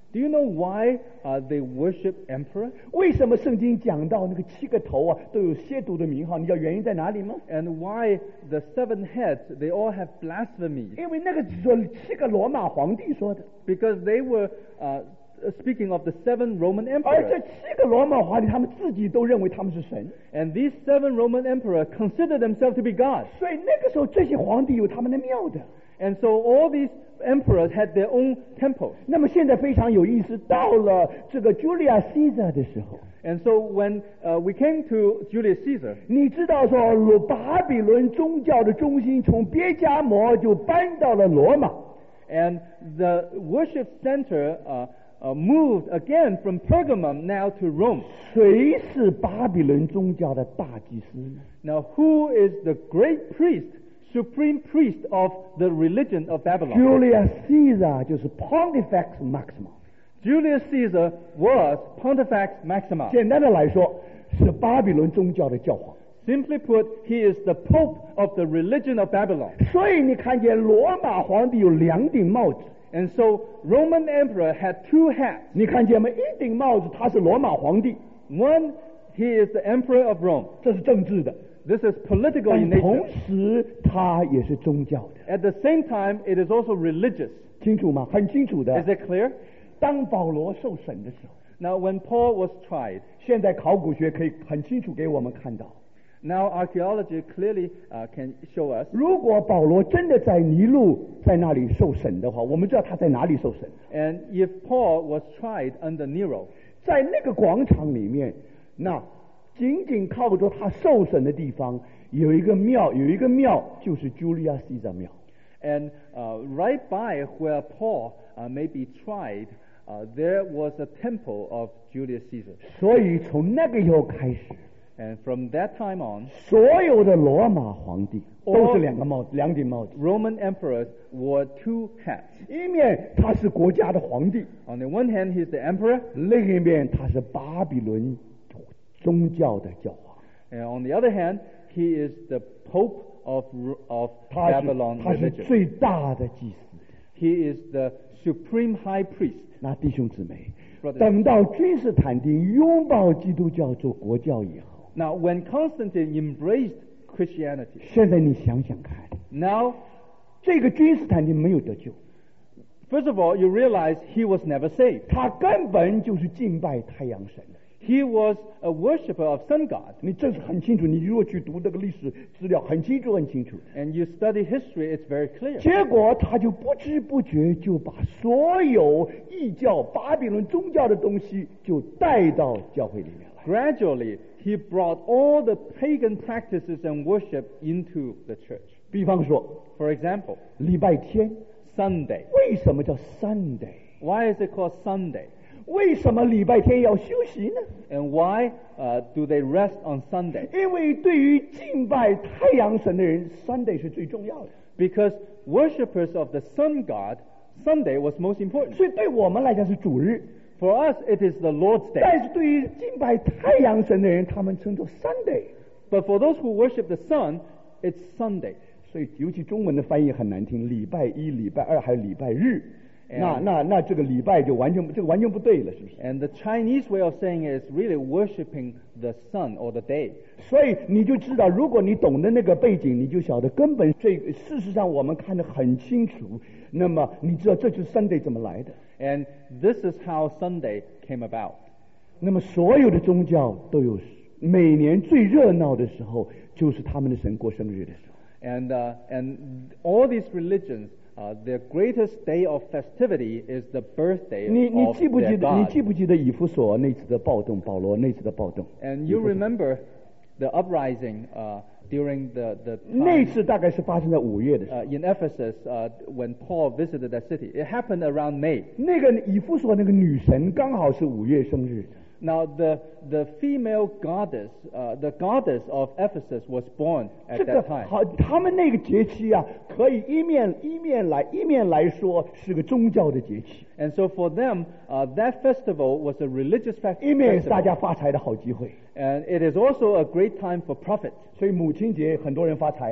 Do you know why uh, they worship emperor? 为什么圣经讲到那个七个头啊都有亵渎的名号？你知道原因在哪里吗？ And why the seven heads, they all have blasphemy? 因为那个只说七个罗马皇帝说的， Because they were uh, speaking of the seven Roman 而这 emperors. 七个罗马皇帝他们自己都认为他们是神， And these seven Roman emperors consider themselves to be God. 所以那个时候这些皇帝有他们的庙的。 And so all these emperors had their own temples. 那么现在非常有意思，到了这个 Julius Caesar 的时候， And so when uh, we came to Julius Caesar, 你知道说罗巴比伦宗教的中心从别加摩就搬到了罗马， and the worship center uh, uh, moved again from Pergamum now to Rome. 谁是巴比伦宗教的大祭司呢？ Now, who is the great priest, supreme priest of the religion of Babylon? Julius Caesar 就是 Pontifex Maximus。 Julius Caesar was Pontifex Maximus. 简单的来说，是巴比伦宗教的教皇。 Simply put, he is the Pope of the religion of Babylon. 所以你看见罗马皇帝有两顶帽子， And so Roman emperor had two hats. 你看见吗？一顶帽子他是罗马皇帝， One, he is the emperor of Rome. 这是政治的， This is political 但 in 同 nature. 时他也是宗教的， At the same time, it is also religious. 清楚吗？很清楚的 Is。it clear? 当保罗受审的时候， Now, when Paul was tried, 现在考古学可以很清楚给我们看到， now archaeology clearly uh, can show us. 如果保罗真的在尼禄在那里受审的话，我们知道他在哪里受审， And if Paul was tried under Nero, 在那个广场里面，那仅仅靠着他受审的地方有一个庙，有一个庙就是 Julius Caesar 庙。 and uh, right by where Paul uh, may be tried, uh, there was a temple of Julius Caesar. 所以从那个以后开始， And from that time on, 所有的罗马皇帝都是两个帽子，两顶帽子。 Roman emperors wore two hats. 一面他是国家的皇帝， On the one hand, he's the emperor, 另一面他是巴比伦宗教的教皇。 and on the other hand, he is the Pope of, of 他是 Babylon 他是 religion. 最大的祭司。 He is the supreme high priest. 那弟兄姊妹， Brothers. 等到君士坦丁拥抱基督教做国教以后， Now, when Constantine embraced Christianity, 现在你想想看， now, 这个君士坦丁没有得救， first of all, you realize he was never saved. 他根本就是敬拜太阳神。 He was a worshiper of sun god. 你这是很清楚，你如果去读这个历史资料，很清楚很清楚。 And you study history, it's very clear. 结果他就不知不觉就把所有异教、巴比伦宗教的东西就带到教会里面来。 Gradually, he brought all the pagan practices and worship into the church. 比方说， For example, 礼拜天 Sunday. 为什么叫 Sunday？ Why is it called Sunday? 为什么礼拜天要休息呢？ And why uh, do they rest on Sunday? 因为对于敬拜太阳神的人，Sunday 是最重要的。 Because worshippers of the sun god, Sunday was most important. 所以对我们来讲是主日， For us, it is the Lord's day. 但是对于敬拜太阳神的人，他们称作 Sunday。 But for those who worship the sun, it's Sunday. 所以尤其中文的翻译很难听，礼拜一、礼拜二还有礼拜日， And- 那那那这个礼拜就完全这个完全不对了，是不是？ And the Chinese way of saying it is really worshiping the sun or the day. 所以你就知道，如果你懂得那个背景，你就晓得根本这个事实上我们看得很清楚。那么你知道这就是 Sunday 怎么来的？ And this is how Sunday came about. 那么所有的宗教都有每年最热闹的时候，就是他们的神过生日的时候。 And, uh, and all these religions, uh, their greatest day of festivity is the birthday 你你 of 记不记 their 得？你 God. 记不记得以弗所那次的暴动？保罗那次的暴动？ And you remember the uprising uh, during the, the 那 time 次大概是发生在五月的时候。 uh, in Ephesus uh, when Paul visited that city. It happened around May. 那个以弗所那个女神刚好是五月生日的。 Now, the, the female goddess, uh, the goddess of Ephesus was born at 这个 that time. 好，他们那个节期啊，可以一面一面来一面来说是个宗教的节期， And so for them, uh, that festival was a religious fe- 一面也是大 festival. 家发财的好机会。 And it is also a great time for profit. 所以母亲节很多人发财了，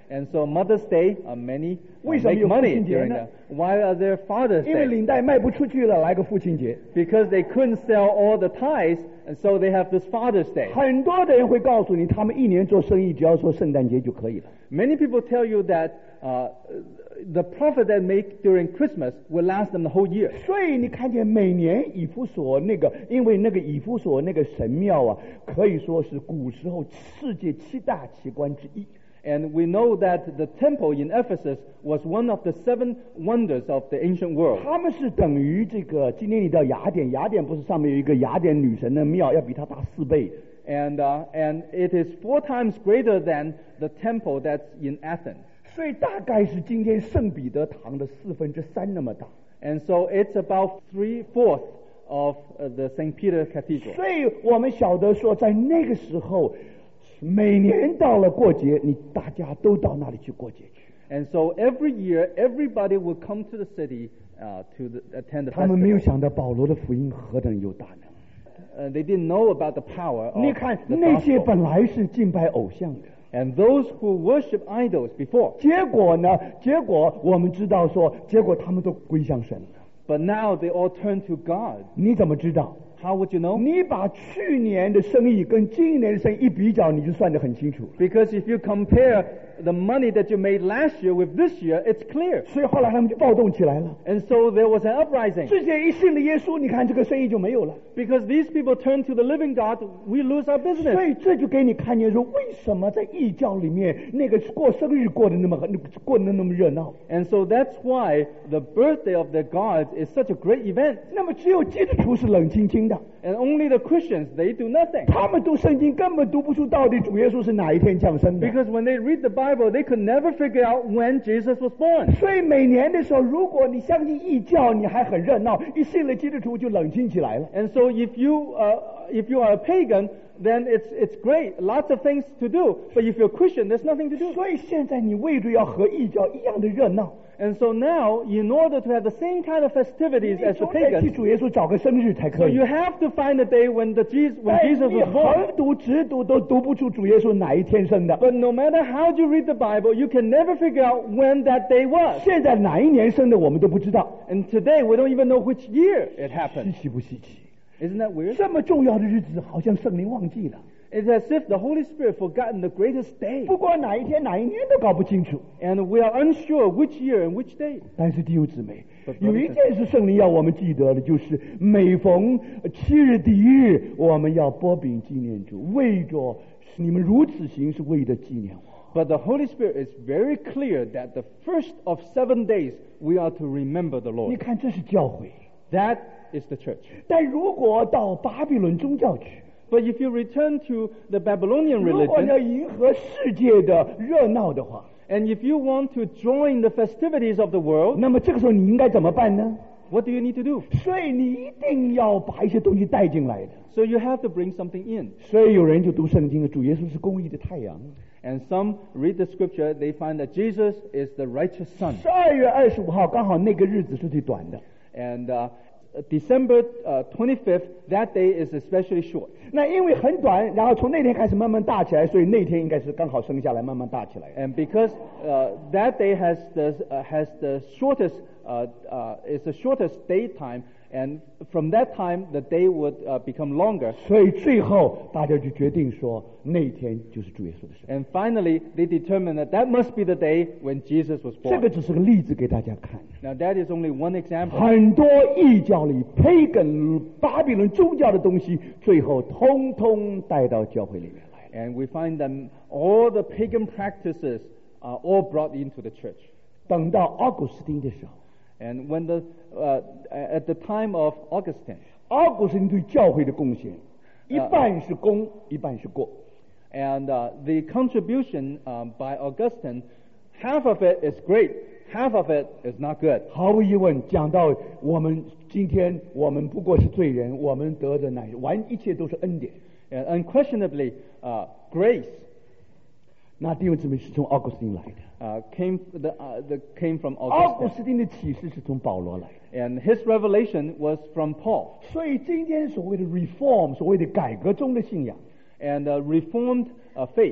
And so Mother's Day, uh, many uh, 为什么 make 有父 money 亲节 during 呢？ that. Why are there Father's 因为 Day? 领带卖不出去了，来个父亲节。 Because they couldn't sell all the ties, and so they have this Father's Day. 很多的人会告诉你，他们一年做生意，只要说圣诞节就可以了。 Many people tell you that uh, the profit they make during Christmas will last them the whole year. 所以你看见每年以弗所那个，因为那个以弗所那个神庙啊，可以说是古时候世界七大奇观之一。 And we know that the temple in Ephesus was one of the seven wonders of the ancient world. 他们是等于这个，今天你到雅典，雅典不是上面有一个雅典女神的庙，要比它大四倍。 And, uh, and it is four times greater than the temple that's in Athens. 所以大概是今天圣彼得堂的四分之三那么大。 And so it's about three-fourths of uh, the Saint Peter Cathedral. 所以我们晓得说，在那个时候，每年到了过节，你大家都到那里去过节去。 And so every year, everybody will come to the city uh, to the, attend the 他们没有 festival. 想到保罗的福音何等有大能。 Uh, they didn't know about the power 你 of 看 the 那些 gospel. 本来是敬拜偶像的， And those who worship idols before, 结果呢？结果我们知道说，结果他们都归向神了。 but now they all turn to God. 你怎么知道？ How would you know? 你把去年的生意跟今年的生意一比较，你就算得很清楚了。 Because if you compare the money that you made last year with this year, it's clear. 所以后来他们就暴动起来了。 And so there was an uprising. 这些一信了耶稣，你看这个生意就没有了。 Because these people turn to the living God, we lose our 所 business. 以这就给你看见说，为什么在异教里面那个过生日过得那么过得那么热闹？ And so that's why the birthday of their gods is such a great event. 那么只有基督徒是冷清清的， And only the Christians, they do nothing. 他们读圣经根本读不出到底主耶稣是哪一天降生的。 Because when they read the Bible, they could never figure out when Jesus was born. 所以每年的时候，如果你相信异教，你还很热闹；一信了基督徒就冷清起来了。 And so if you, uh, if you are a pagan, then it's, it's great. Lots of things to do. But if you're a Christian, there's nothing to do. 所以现在你为着要和异教一样的热闹， And so now, in order to have the same kind of festivities 你 as the 总得替 pagans, 主耶稣找个生日才 so 可以 you。have to find a day when the Jesus, when 哎 Jesus 你 was born. 横读直读都读不出主耶稣哪一天生的。 But no matter how you read the Bible, you can never figure out when that day was. 现在哪一年生的我们都不知道， And today, we don't even know which year it 稀 happened. 奇不稀奇？ Isn't that weird? 这么重要的日子，好像圣灵忘记了。 It's as if the Holy Spirit forgotten the greatest day. 不过哪一天哪一年都搞不清楚。 And we are unsure which year and which day. 但是弟兄姊妹， But 有一件事圣灵要我们记得的，就是每逢七日第一日，我们要拨饼纪念主，为着你们如此行，是为着纪念我。 But the Holy Spirit is very clear that the first of seven days we are to remember the 你 Lord. 看，这是教会。 That is the church. 但如果到巴比伦宗教去， But if you return to the Babylonian 如果 religion, 要迎合世界的热闹的话， and if you want to join the festivities of the world, 那么这个时候你应该怎么办呢？ what do you need to do? 所以你一定要把一些东西带进来的。 So you have to bring something in. 所以有人就读圣经了，主耶稣是公义的太阳。 And some read the scripture, they find that Jesus is the righteous sun. 十二月二十五号刚好那个日子是最短的。 And uh, December uh, twenty-fifth, that day is especially short. 那因为很短，然后从那天开始慢慢大起来，所以那天应该是刚好生下来，慢慢大起来。 And because uh, that day has the, uh, has the shortest, uh, uh, is the shortest daytime, and from that time the day would uh, become longer. 所以最后大家就决定说，那天就是主耶稣的生日。 And finally, they determined that that must be the day when Jesus was 这个 born. 只是个例子给大家看。 Now that is only one example. 很多异教里、pagan 巴比伦宗教的东西，最后通通带到教会里面来了。 And we find that all the pagan practices are all brought into the church. 等到奥古斯丁的时候， And when the, uh, at the time of Augustine, 奥古斯丁对教会的贡献，一半是功，一半是过。 and uh, the contribution um, by Augustine, half of it is great, half of it is not good. 毫无疑问，讲到我们今天，我们不过是罪人，我们得的乃完一切都是恩典。 And unquestionably, uh, grace 那弟兄姊妹是从奥古斯丁来的， uh, came, the, uh, the, came from 奥古 Augustine, 斯丁的启示是从保罗来的。 and his revelation was from Paul. 所以今天所谓的 reform，所谓的改革中的信仰， And uh, Reformed uh, faith,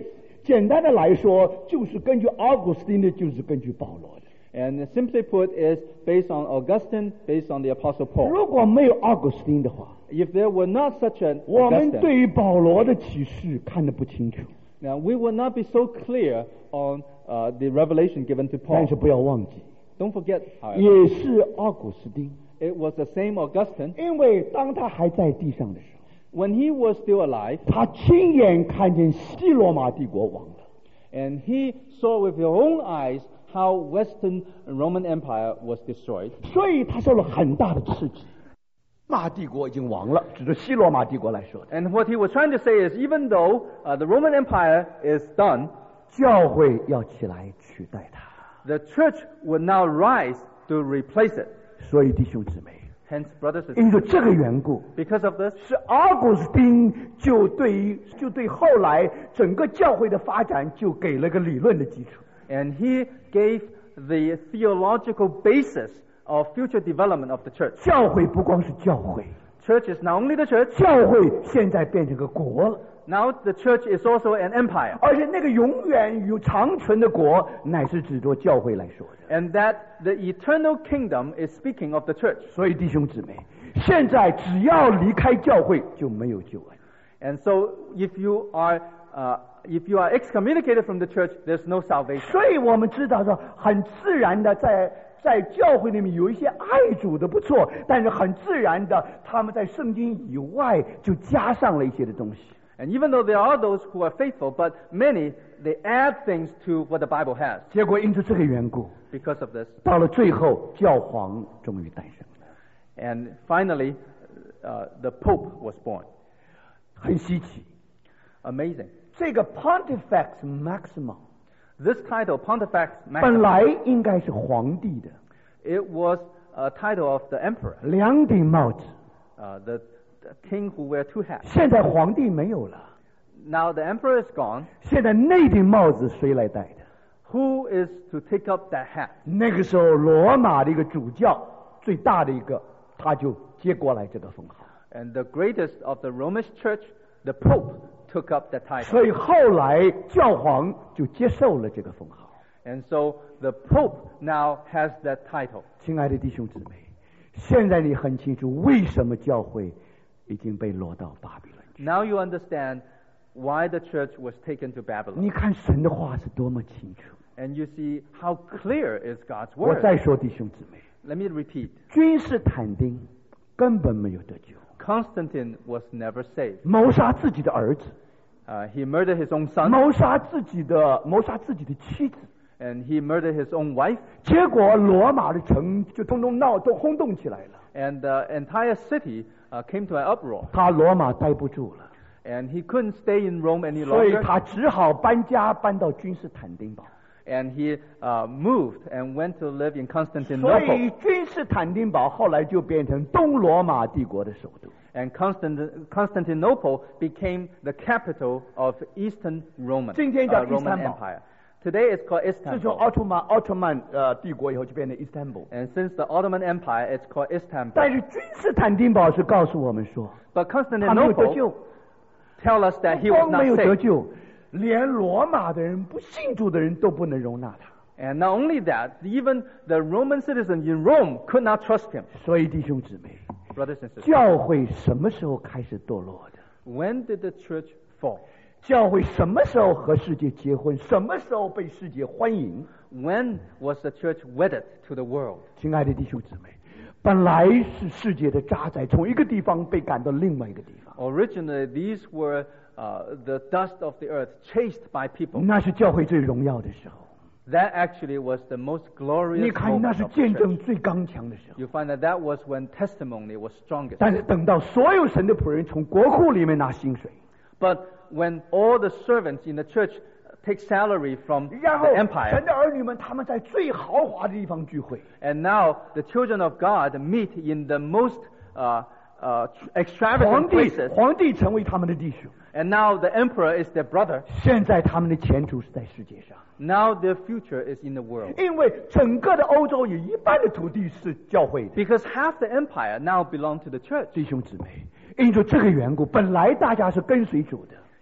简单的来说，就是根据奥古斯丁的，就是根据保罗的。 And simply put, is based on Augustine, based on the Apostle Paul. 如果没有奥古斯丁的话， If there were not such an 我们 Augustine, 对于保罗的启示看得不清楚。 now we would not be so clear on uh, the revelation given to 但 Paul. 是不要忘记， Don't forget, however, 也是奥古斯丁， it was the same Augustine. 因为当他还在地上的时候， When he was still alive, 他亲眼看见西罗马帝国亡了。 and he saw with his own eyes how Western Roman Empire was destroyed. 所以他受了很大的刺激。马帝国已经亡了，指着西罗马帝国来说的。 And what he was trying to say is, even though uh, the Roman Empire is done, 教会要起来取代它。 the church would now rise to replace it. 所以弟兄姊妹， Hence, brothers and 因 sisters, 着这个缘故， because of this, 是阿古斯丁就对于就对后来整个教会的发展就给了个理论的基础。 and he gave the theological basis of future development of the church. 教会不光是教会， Church is not only the church, 教会现在变成个国了， now the church is also an empire. 而且那个永远有长存的国，乃是指着教会来说的。 And that the eternal kingdom is speaking of the church. 所以弟兄姊妹，现在只要离开教会，就没有救恩。 And so if you are uh, if you are excommunicated from the church, there's no salvation. 所以我们知道说，很自然的在在教会里面有一些爱主的不错，但是很自然的，他们在圣经以外就加上了一些的东西。 And even though there are those who are faithful, but many, they add things to what the Bible has. 结果因着这个缘故， Because of this. 到了最后，教皇终于诞生了， And finally, uh, the Pope was born. 很稀奇。 Amazing. 这个 Pontifex Maximus This title, Pontifex 本 Maximus, 来应该是皇帝的， it was a title of the emperor, 两顶帽子。 uh, the, the king who wear two hats. 现在皇帝没有了， Now the emperor is gone. 现在那顶帽子谁来戴的？ Who is to take up that hat? 那个时候，罗马的一个主教最大的一个，他就接过来这个封号。 And the greatest of the Romish church, the Pope, took up that title. 所以后来教皇就接受了这个封号。 And so the Pope now has that title. 亲爱的弟兄姊妹，现在你很清楚为什么教会已经被落到巴比伦去。 Now you understand why the church was taken to Babylon. 你看神的话是多么清楚。 And you see how clear is God's 我 word. 再说，弟兄姊妹， Let me repeat. 君士坦丁根本没有得救， Constantine was never saved. 谋杀自己的儿子， Uh, he murdered his own son, 谋杀自己的谋杀自己的妻子， and he murdered his own wife, 结果罗马的城就通通闹都轰动起来了， and the entire city uh, came to an uproar. 他罗马待不住了， And he couldn't stay in Rome any 所以 longer, 他只好搬家搬到君士坦丁堡。 and he uh, moved and went to live in 所 Constantinople. 以君士坦丁堡后来就变成东罗马帝国的首都。 And Constant- Constantinople became the capital of Eastern Roman, 今天叫 uh, Roman 伊斯坦堡。 Empire. Today it's called 自从奥 Istanbul. 特曼奥特曼呃帝国以后，就变成伊斯坦堡。 And since the Ottoman Empire, it's called 但 Istanbul. 是君士坦丁堡是告诉我们说， But 他没有得 Constantinople 救， tell us that he 不 was 光没有 not 得 saved. 救，连罗马的人不信主的人都不能容纳他。 And not only that, even the Roman citizens in Rome could not trust him. 所以弟兄姊妹， Brothers and sisters, 教会什么时候开始堕落的？ when did the church fall? 教会什么时候和世界结婚？什么时候被世界欢迎？ When was the church wedded to the world? 亲爱的弟兄姊妹，本来是世界的渣滓，从一个地方被赶到另外一个地方， Originally, these were uh, the dust of the earth chased by people. 那是教会最荣耀的时候。 That actually was the most 你 glorious 看，那 moment 是 of the 见证 church. 最刚强的时候。 You find that that was when testimony was strongest. 但是等到所有神的仆人从国库里面拿薪水， But when all the servants in the church take salary from 然后 the 神 empire, 的儿女们他们在最豪华的地方聚会， and now the children of God meet in the most uh, uh, 皇 extravagant 帝 places, 皇帝成为他们的弟兄。 and now the emperor is their brother. 现在他们的前途是在世界上， Now their future is in the world. 因为整个的欧洲有一半的土地是教会的。 Because half the empire now belong to the church. 弟兄姊妹，因着这个缘故，本来大家是跟随主的，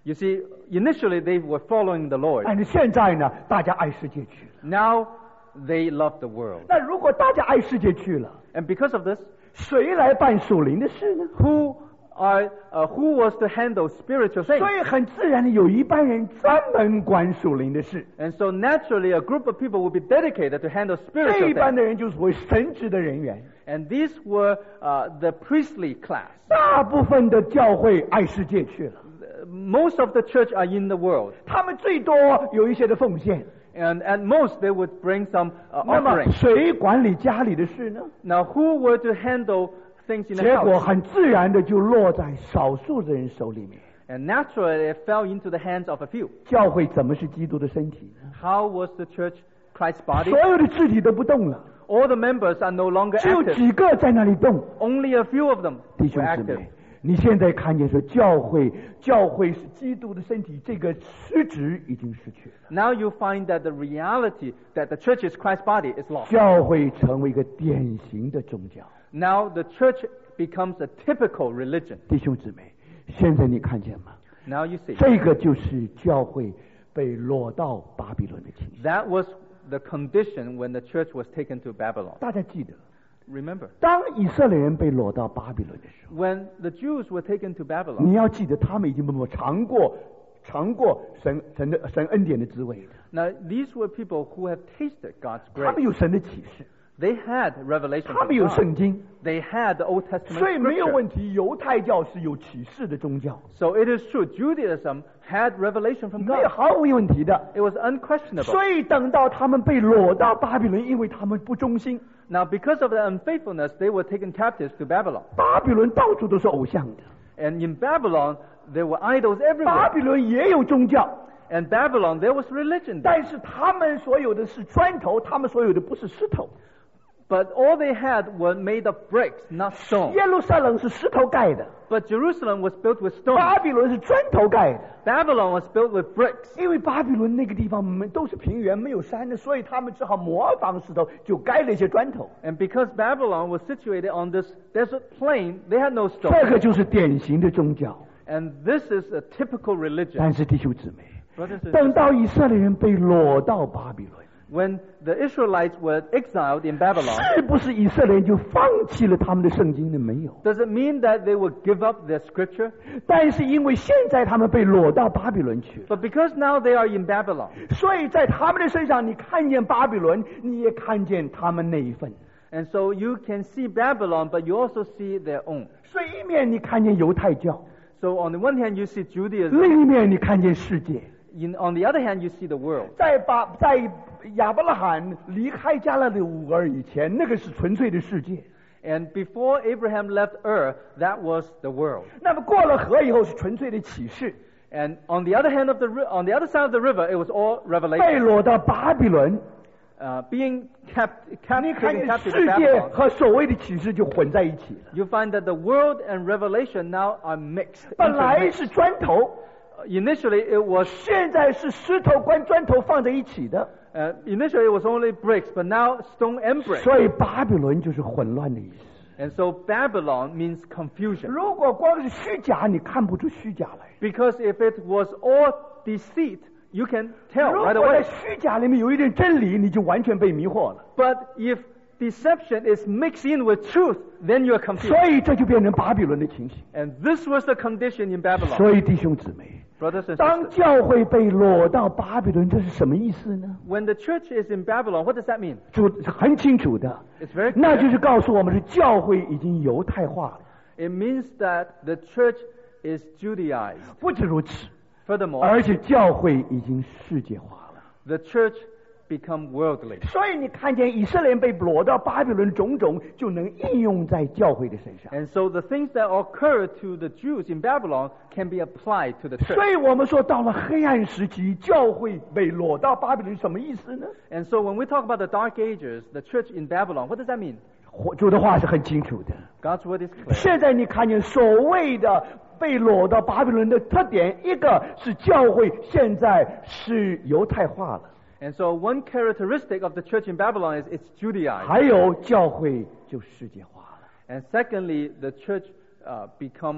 You see, initially they were following the Lord. 但是现在呢，大家爱世界去了。 Now they love the world. 那如果大家爱世界去了， And because of this, 谁来办属灵的事呢？ who are uh, who was to handle spiritual things? 所以很自然的，有一班人专门管属灵的事。 And so naturally, a group of people will be dedicated to handle 这 spiritual 一班 things. 的人就是所谓神职的人员。 And these were uh, the priestly class. 大部分的教会爱世界去了， Most of the church are in the world. 他们最多有一些的奉献。 And at most, they would bring some uh, 那么 offering. 谁管理家里的事呢？ Now, who were to handle things in the 结果 house? 很自然的就落在少数的人手里面。 And naturally, it fell into the hands of a few. 教会怎么是基督的身体呢？ How was the church Christ's body? 所有的肢体都不动了， All the members are no longer 只有 active. 几个在那里动。 Only a few of them 弟 were 兄姊 active. 妹，你现在看见说教会，教会是基督的身体，这个实质已经失去了。 Now you find that the reality that the church is Christ's body is lost. 教会成为一个典型的宗教。 Now the church becomes a typical religion. 弟兄姊妹，现在你看见吗？ Now you see. 这个就是教会被落到巴比伦的情形。 That was the condition when the church was taken to Babylon. 大家记得， Remember, 当以色列人被落到巴比伦的时候， when the Jews were taken to 你 Babylon, 要记得，他们已经没有尝过尝过神神的神恩典的滋味的， now these were people who have tasted God's 他们 grace. 有神的启示， They had revelation 他 from 们有 God. 圣经， They had the Old Testament 所以没有 scripture. 问题。犹太教是有启示的宗教， So it is true, Judaism had revelation from 没有 God. 毫无问题的。 It was unquestionable. 所以等到他们被掳到巴比伦，因为他们不忠心， Now, because of their unfaithfulness, they were taken captives to Babylon. 巴比伦到处都是偶像的， And in Babylon, there were idols 巴 everywhere. 比伦也有宗教， And Babylon, there was religion there. 但是他们所有的是砖头，他们所有的不是石头。 But all they had were made of bricks, not stone. 耶路撒冷是石头盖的， But Jerusalem was built with 巴 stone. 比伦是砖头盖的。 Babylon was built with bricks. 因为巴比伦那个地方没都是平原，没有山的，所以他们只好模仿石头，就盖了一些砖头。 And because Babylon was situated on this desert plain, they had no 这 stone. 个就是典型的宗教。 And this is a typical religion. 但是弟兄姊妹， Brothers and 等 sisters, 到以色列人被掳到巴比伦， when the Israelites were exiled in Babylon, 是不是以色列人就放弃了他们的圣经呢？没有。 does it mean that they would give up their scripture? 但是因为现在他们被掳到巴比伦去了， But because now they are in Babylon, 所以在他们的身上，你看见巴比伦，你也看见他们那一份。 and so you can see Babylon, but you also see their own. 所以一面你看见犹太教， So on the one hand, you see Judaism. 另一面你看见世界。 In, on the other hand, you see the world. 在巴在亚伯拉罕离开加勒的五儿以前，那个是纯粹的世界。 And before Abraham left Ur, that was the world. 那么过了河以后是纯粹的启示， And on the other hand of the ri- on the other side of the river, it was all 被 revelation. 掳到巴比伦， Uh, being kept, kept 你看 taken 见 captive 世 in 界 Babylon, 和所谓的启示就混在一起了。 you find that the world and revelation now are mixed. 本来 intermixed. 是砖头， Uh, Initially, it was 现在是石头跟砖头放在一起的， uh, initially it was only bricks, but now stone and bricks. 所以巴比伦就是混乱的意思。 And so Babylon means confusion. 如果光是虚假，你看不出虚假来。 Because if it was all deceit, you can tell 如 right 果在 away. 虚假里面有一点真理，你就完全被迷惑了。 But if deception is mixed in with truth, then you're confused. 所以这就变成巴比伦的情形。 And this was the condition in Babylon. 所以弟兄姊妹， Brothers and 当 sisters, 教会被掳到巴比伦，这是什么意思呢？ when the church is in Babylon, what does that mean? 就很清楚的， It's very 那就 clear. 是告诉我们，是教会已经犹太化了。 It means that the church is Judaized. 不止如此， Furthermore, 而且教会已经世界化了。 the church become worldly. 所以你看见以色列人被掳到巴比伦，种种就能应用在教会的身上。 And so the things that occur to the Jews in Babylon can be applied to the church. 所以我们说，到了黑暗时期，教会被掳到巴比伦，什么意思呢？ And so when we talk about the dark ages, the church in Babylon, what does that mean? 主的话是很清楚的。 God's word is clear. 现在你看见所谓的被掳到巴比伦的特点，一个是教会现在是犹太化了， And so one characteristic of the church in Babylon is it's Judaized. 还有教会就世界化了。 And secondly, the church uh, become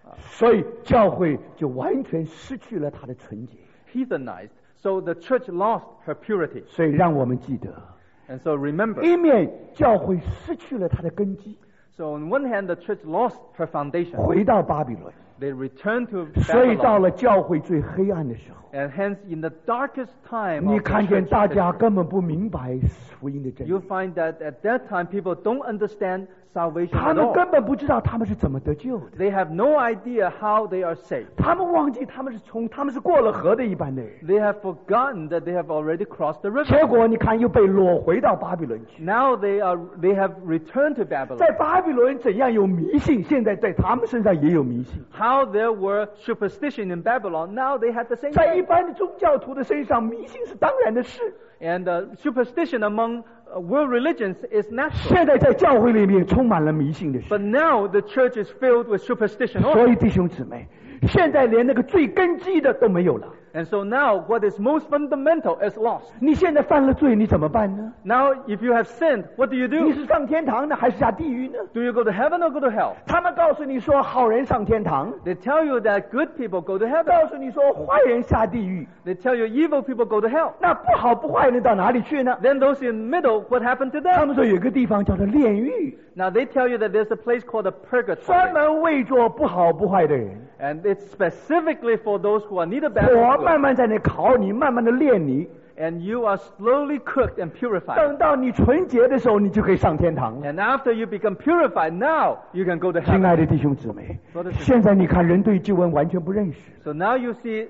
所以教会就完全失去了它的纯洁。 heathenized. So the church lost her purity. 所以让我们记得， And so remember, 一面教会失去了它的根基， so on one hand, the church lost her foundation. 回到巴比伦， They returned to 所以到 Babylon. 了教会最黑暗的时候， And hence, in the darkest time 你 of the 看见 church 大家 history, 根本不明白福音的真 you 理， find that at that time, people don't understand salvation 他 at 们 all. 根本不知道他们是怎么得救的， They have no idea how they are saved. 他们忘记他们是从他们是过了河的一般的人， They have forgotten that they have already crossed the 结 river. 果你看又被掳回到巴比伦去。 Now they are they have returned to 在 Babylon. 巴比伦怎样有迷信，现在在他们身上也有迷信。 How there were superstition in Babylon, now they had the same 在一 thing. 般的宗教徒的身上，迷信是当然的事。 And uh, superstition among uh, world religions is natural. 现在在教会里面充满了迷信的事。 But now the church is filled with superstition 所 also. 以弟兄姊妹，现在连那个最根基的都没有了。 And so now what is most fundamental is lost. 你现在犯了罪，你怎么办呢？ Now if you have sinned, what do you 你 do? 是上天堂呢，还是下地狱呢？ Do you go to heaven or go to hell? 他们告诉你说好人上天堂， They tell you that good people go to heaven. 告诉你说坏人下地狱。 They tell you evil people go to hell. 那不好不坏人到哪里去呢？ Then those in the middle, what happened to 他 them? 们说有个地方叫做炼狱， Now they tell you that there's a place called a 专 purgatory. 门为做不好不坏的人。 And it's specifically for those who are neither bad 火 nor 慢 good. 慢在那烤你，慢慢的炼你， And you are slowly cooked and purified. 等到你纯洁的时候，你就可以上天堂了。 And after you become purified, now you can go to 亲 heaven. 爱的弟兄姊妹 Brothers and，sisters 现在你看人对救恩完全不认识。 So now you see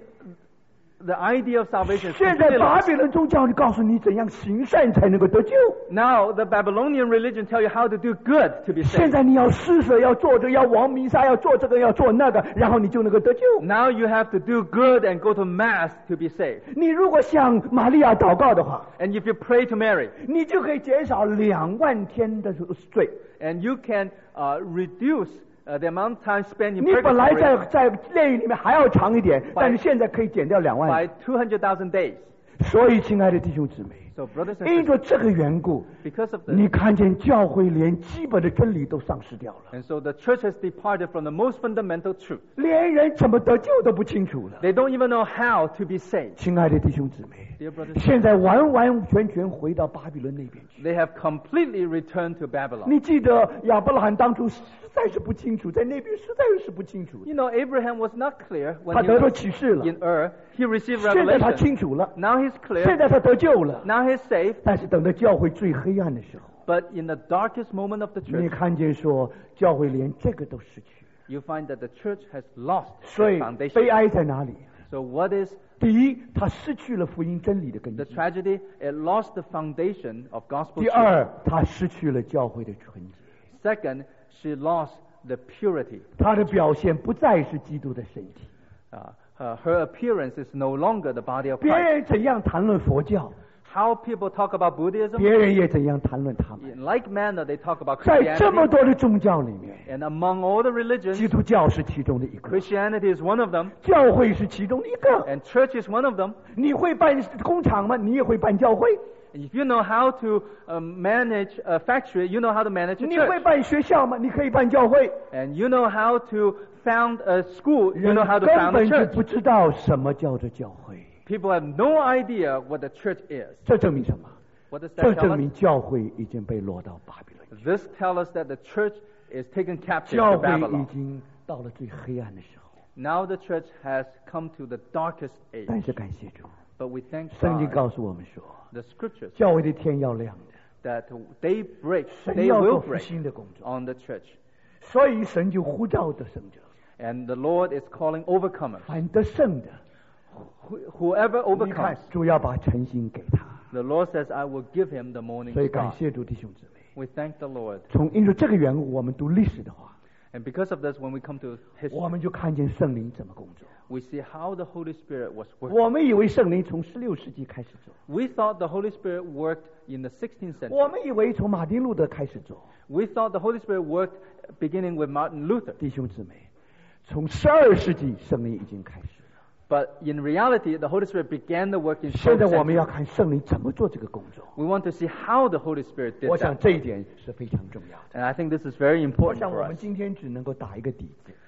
the idea of salvation is 现在 completely 巴 lost. 比伦宗教告诉你怎样行善才能够得救。 Now the Babylonian religion tell you how to do good to be 现 saved. 在你要施舍，要做这，要往弥撒，要做这个，要做那个，然后你就能够得救。 Now you have to do good and go to mass to be saved. 你如果向玛利亚祷告的话， And if you pray to Mary, 你就可以减少两万天的罪。 and you can uh, reduce uh, the amount of time spent in 你本来在 purgatory 在炼狱里面还要长一点，但是现在可以减掉两万。 by two hundred thousand days. 所以，亲爱的弟兄姊妹， So brothers and 因 sisters, 着这个缘故， because of this, 你看见教会连基本的真理都丧失掉了， and so the church has departed from the most fundamental truth. 连人怎么得救都不清楚了。 They don't even know how to be saved. 亲爱的弟兄姊妹， Dear brothers, 现在完完全全回到巴比伦那边去。 they have completely returned to Babylon. 你记得亚伯拉罕当初实在是不清楚，在那边实在是不清楚， You know, Abraham was not clear 他 when he 得到 was 启示了， in Ur. He received 现在他 revelation. 清楚了， Now he's 现 clear. 在他得救了。 Now he's saved. 但是等到教会最黑暗的时候， But in the darkest moment of the 你 church, 看见说教会连这个都失去， you find that the church has lost 所 its 以 foundation. 悲哀在哪里？ So what is 第一，他失去了福音真理的根 the 基； tragedy? It lost the foundation of gospel 第 truth. 二，他失去了教会的纯洁， Second, she lost the purity. 他的表现不再是基督的身体。 Uh, uh, her appearance is no longer the body of 别 Christ. 人怎样谈论佛教， How people talk about Buddhism, 别人也怎样谈论他们。 in like manner they talk about 在这么 Christianity. 多的宗教里面， And among all the religions, 基督教是其中的一个， Christianity is one of them, 教会是其中的一个。 and church is one of them. 你会办工厂吗？你也会办教会。 If you know how to um, manage a factory, you know how to manage a 你会 church. 办学校吗？你可以办教会。 And you know how to found a school, you 人 know how to 根 found a 本就 church. 不知道什么叫做教会， People have no idea what the church is. 这证明什么？ What does 这 that tell 证 us? 明教会已经被落到巴比伦去， This tells us that the church is taken captive 教 to 会已 Babylon. 经到了最黑暗的时候。 Now the church has come to the darkest 但 age. 是感谢主， But we thank 圣经 God, 告诉我们说， the scriptures, 教会的天要亮的， that they break, 神 they 要 will 做复 break 兴的工作， on the church. 所以神就呼召得胜者， And the Lord is calling overcomers. 凡得胜的， Wh- Whoever 你看 overcomes, 主要把诚心给他。 the Lord says, I will give him the morning 所以感 star. 谢主弟兄姊妹， We thank the Lord. 从因着这个缘故，我们读历史的话， And because of this, when we come to 我 history, 们就看见圣灵怎么工作。 we see how the Holy Spirit was working. 我们以为圣灵从十六世纪开始做， We thought the Holy Spirit worked in the sixteenth century. 我们以为从马丁路德开始做。 We thought the Holy Spirit worked beginning with Martin Luther. 弟兄姊妹，从十二世纪圣灵已经开始了。 But in reality, the Holy Spirit began the work in 现在 twelfth 我们要 century. 看圣灵怎么做这个工作。 We want to see how the Holy Spirit did 我想 that. 这一点是非常重要的。 And I think this is very 我 important 想 for 我们 us. 今天只能够打一个底子。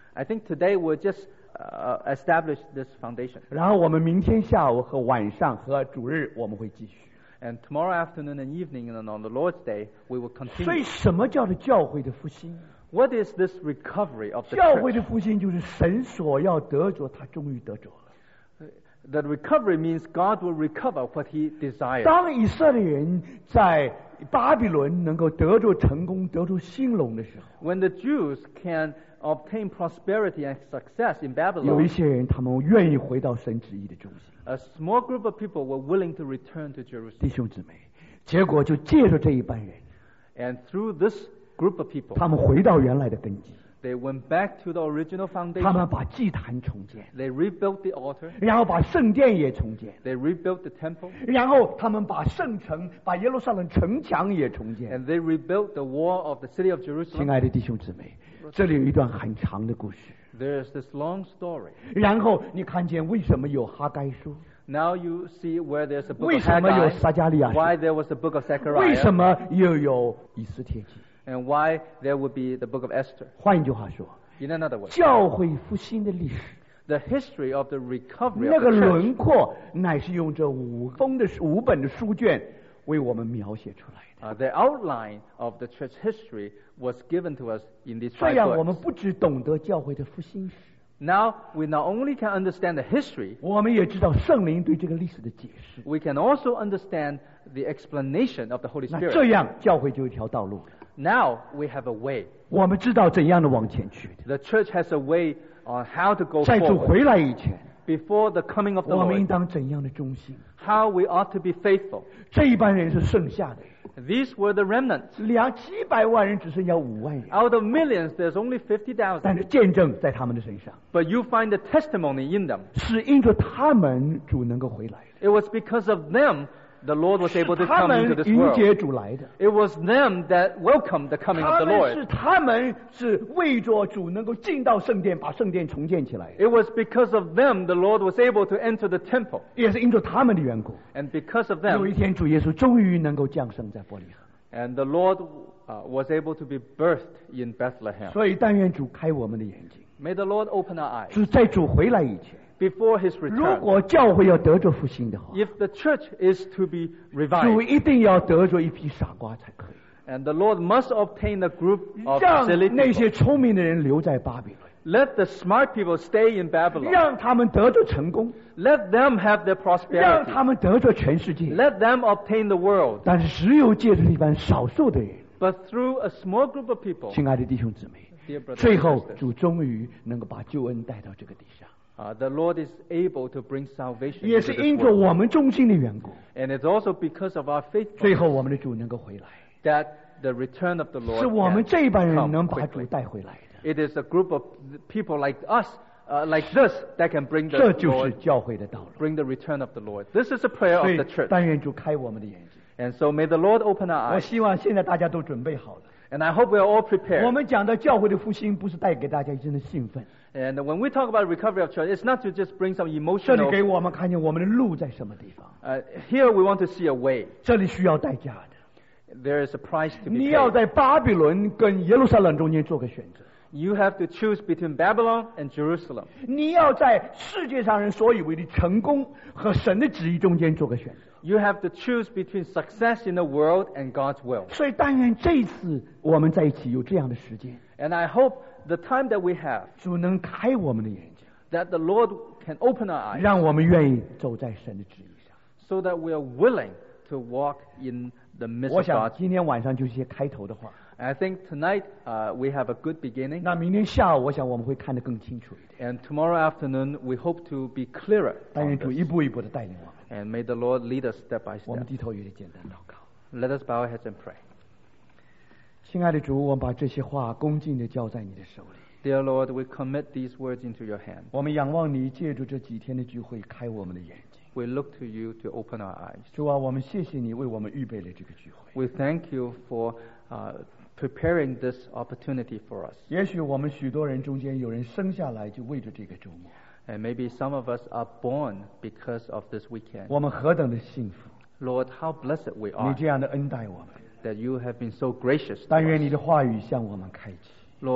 I think today we'll just uh, establish this foundation. 然后我们明天下午和晚上和主日我们会继续。 And tomorrow afternoon and evening and on the Lord's Day, we will 所以 continue. 什么叫做教会的复兴？ What is this recovery of the 教会 church? 的复兴就是神所要得着，他终于得着了。 The recovery means God will recover what He desires. 当以色列人在巴比伦能够得着成功、得着兴隆的时候， When the Jews can obtain prosperity and success in 有一 Babylon, 些人他们愿意回到神旨意的中心。 a small group of people were willing to return to 弟 Jerusalem. 兄姊妹，结果就借着这一班人， And through this group of people, 他们回到原来的根基， they went back to the original 他 foundation. 们把祭坛重建， They rebuilt the altar. 然后把圣殿也重建， They rebuilt the temple. 然后他们把圣城、把耶路撒冷城墙也重建。 And they rebuilt the wall of the city of 亲 Jerusalem. 爱的弟兄姊妹，这里有一段很长的故事。 There is this long story. 然后你看见为什么有哈该书？ Now you see where there's a book 为 of 什么有 Haggai, 撒迦利亚书？ why there was a book of 为什 Zechariah, 么又有以斯帖记？ and why there would be the book of Esther. 换一句话说， In another way, 教会复兴的历史， the history of the recovery 那 of 个 the 轮 church, 廓乃是用这五封的五本的书卷为我们描写出来的。 uh, the outline of the church history was given to us in these 这 five 样，我们 books. 不只懂得教会的复兴史， Now we not only can understand the history, 我们也知道圣灵对这个历史的解释。 we can also understand the explanation of the Holy 那这 Spirit. 样，教会就有一条道路了。 Now we have a way. 我们知道怎样的往前去的。 The church has a way on how to go 在主 forward. 回来以前， Before the coming of the 我们应 Lord, 当怎样的忠心？ how we ought to be faithful. 这一班人是剩下的人， These were the remnants. 两七百万人只剩下五万人， Out of millions, there's only fifty 但 thousand. 是见证在他们的身上， But you find the testimony in them. 是因着他们主能够回来的， It was because of them the Lord was 是 able to 他 come into 们 this 迎 world. 接主来的， It was them that welcomed the coming 他 of the 们是 Lord. 他们是为着主能够进到圣殿，把圣殿重建起来的， It was because of them the Lord was able to enter the temple. 也是因着他们的缘故， And because of 有一 them, 天主耶稣终于能够降生在伯利恒。 and the Lord uh, was able to be birthed in Bethlehem. 所以但愿主开我们的眼睛， May the Lord open our eyes 是在主回来以前， before His 如 return. 果教会要得着复兴的话， If the church is to be 主 revived, 一定要得着一批傻瓜才可以。 and the Lord must obtain a group of 让 silly 那 people. 些聪明的人留在巴比伦， Let the smart people stay in Babylon. 让他们得着成功， Let them have their 让 prosperity. 他们得着全世界。 Let them obtain the world. 但是只有借着一般少数的人， But through a small group of people, 亲爱的弟兄姊妹， dear brothers 最 and 后 sisters, 主终于能够把救恩带到这个地上， uh, the Lord is able to bring salvation 也 into 是 this 因着 world. 我们忠心的缘故， And it's also because of our 最 faithfulness 后我们的主能够回来， that the return of the 是 Lord 我们 can 这一班人 come 能把主 quickly. 带回来的。 It is a group of people like us, uh, like this, that can bring 这 the 就是 Lord, 教会的道路。 bring the return of the Lord. This is a prayer 所 of 以 the church. 但愿主开我们的眼睛。 And so may the Lord open our 我 eyes. 希望现在大家都准备好了。 And I hope we are all 我 prepared. 们讲的教会的复兴，不是带给大家一阵的兴奋， And when we talk about recovery of church, it's not to just bring some 这里 emotional. 给我们看见我们的路在什么地方， Uh, here we want to see a way. 这里需要代价的。 There is a price to 你 be 要 paid. 在巴比伦跟耶路撒冷中间做个选择， You have to choose between Babylon and Jerusalem. 你要在世界上人所以为的成功和神的旨意中间做个选择。 You have to choose between success in the world and God's will. 所以但愿这次我们在一起有这样的时间， And I hope the time that we have, 主能开我们的眼睛， that the Lord can open our eyes 让我们愿意走在神的旨意上。 so that we are willing to walk in the midst 我 of 想 God. 今天晚上就是一些开头的话， And I think tonight uh, we have a good beginning. 那明天下午我想我们会看得更清楚一点。 And tomorrow afternoon we hope to be clearer 但 on 愿主 this. 一步一步的带领我们。 And may the Lord lead us step by 我们 step. 低头有点简单祷告。 Let us bow our heads and pray. 亲爱的主，我们把这些话恭敬的交在你的手里。 Dear Lord, we commit these words into your hand. 我们仰望你，借助这几天的聚会，开我们的眼睛。 We look to you to open our eyes. 主啊，我们谢谢你为我们预备了这个聚会。 We thank you for uh, preparing this opportunity for us. 也许我们许多人中间有人生下来就为着这个周末， And maybe some of us are born because of this weekend. 我们何等的幸福！ Lord, how blessed we 你 are 这样的恩待我们， that you have been so gracious to 但愿你 us. 的话语向我们开启， Lord,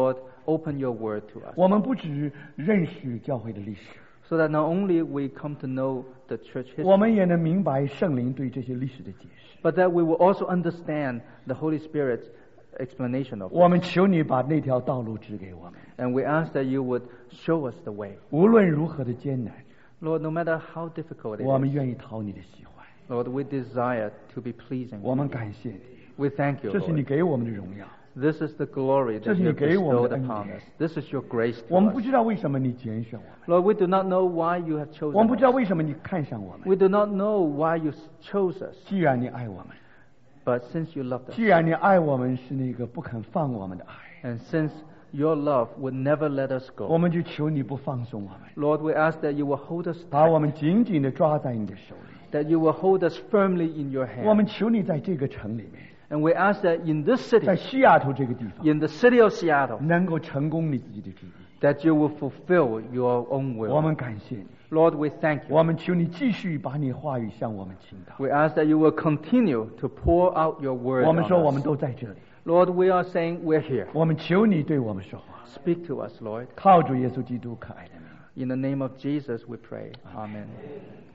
open your word to us. 我们不只认识教会的历史， So that not only we come to know the church 我 history, 们也能明白圣灵对这些历史的解释。 but that we will also understand the Holy Spirit's explanation of 我 it. 们求你把那条道路指给我们， And we ask that you would show us the way. 无论如何的艰难， Lord, no matter how difficult it 我们 is, 愿意讨你的喜欢。 Lord, we desire to be pleasing. 我们感谢你， We thank you, 这是你 Lord. 给我们的荣耀。 This is the glory 这 that 是 you 你 have 给我们 bestowed 的恩 upon 典。 us. This is your grace 我 to 们不 us. 知道为什么你拣选我们， Lord, we do not know why you have 我们不 chosen 知道 us. 为什么你看上我们。 We do not know why you chose us. 既然你爱我们， But since you loved us, 既然你爱我们是那个不肯放我们的爱， and since your love would never let us 我 go, 们就求你不放松我们， Lord, we ask that you will hold us 把 tight, 我们紧紧的抓在你的手里。 that you will hold us firmly in your 我们 hand. 求你在这个城里面， And we ask that in this 在 city, 西雅图这个地方， in the city of Seattle, 能够成功你自己的旨意。 that you will fulfill your own 我 will. 们感谢你， Lord, we thank you. 我们求你继续把你话语向我们倾倒。 We ask that you will continue to pour out your word 我们 on 说我们 us. 都在这里， Lord, we are saying we're here. 我们求你对我们说话， Speak to us, Lord. 靠主耶稣基督可爱的名。 In the name of Jesus we pray. Amen.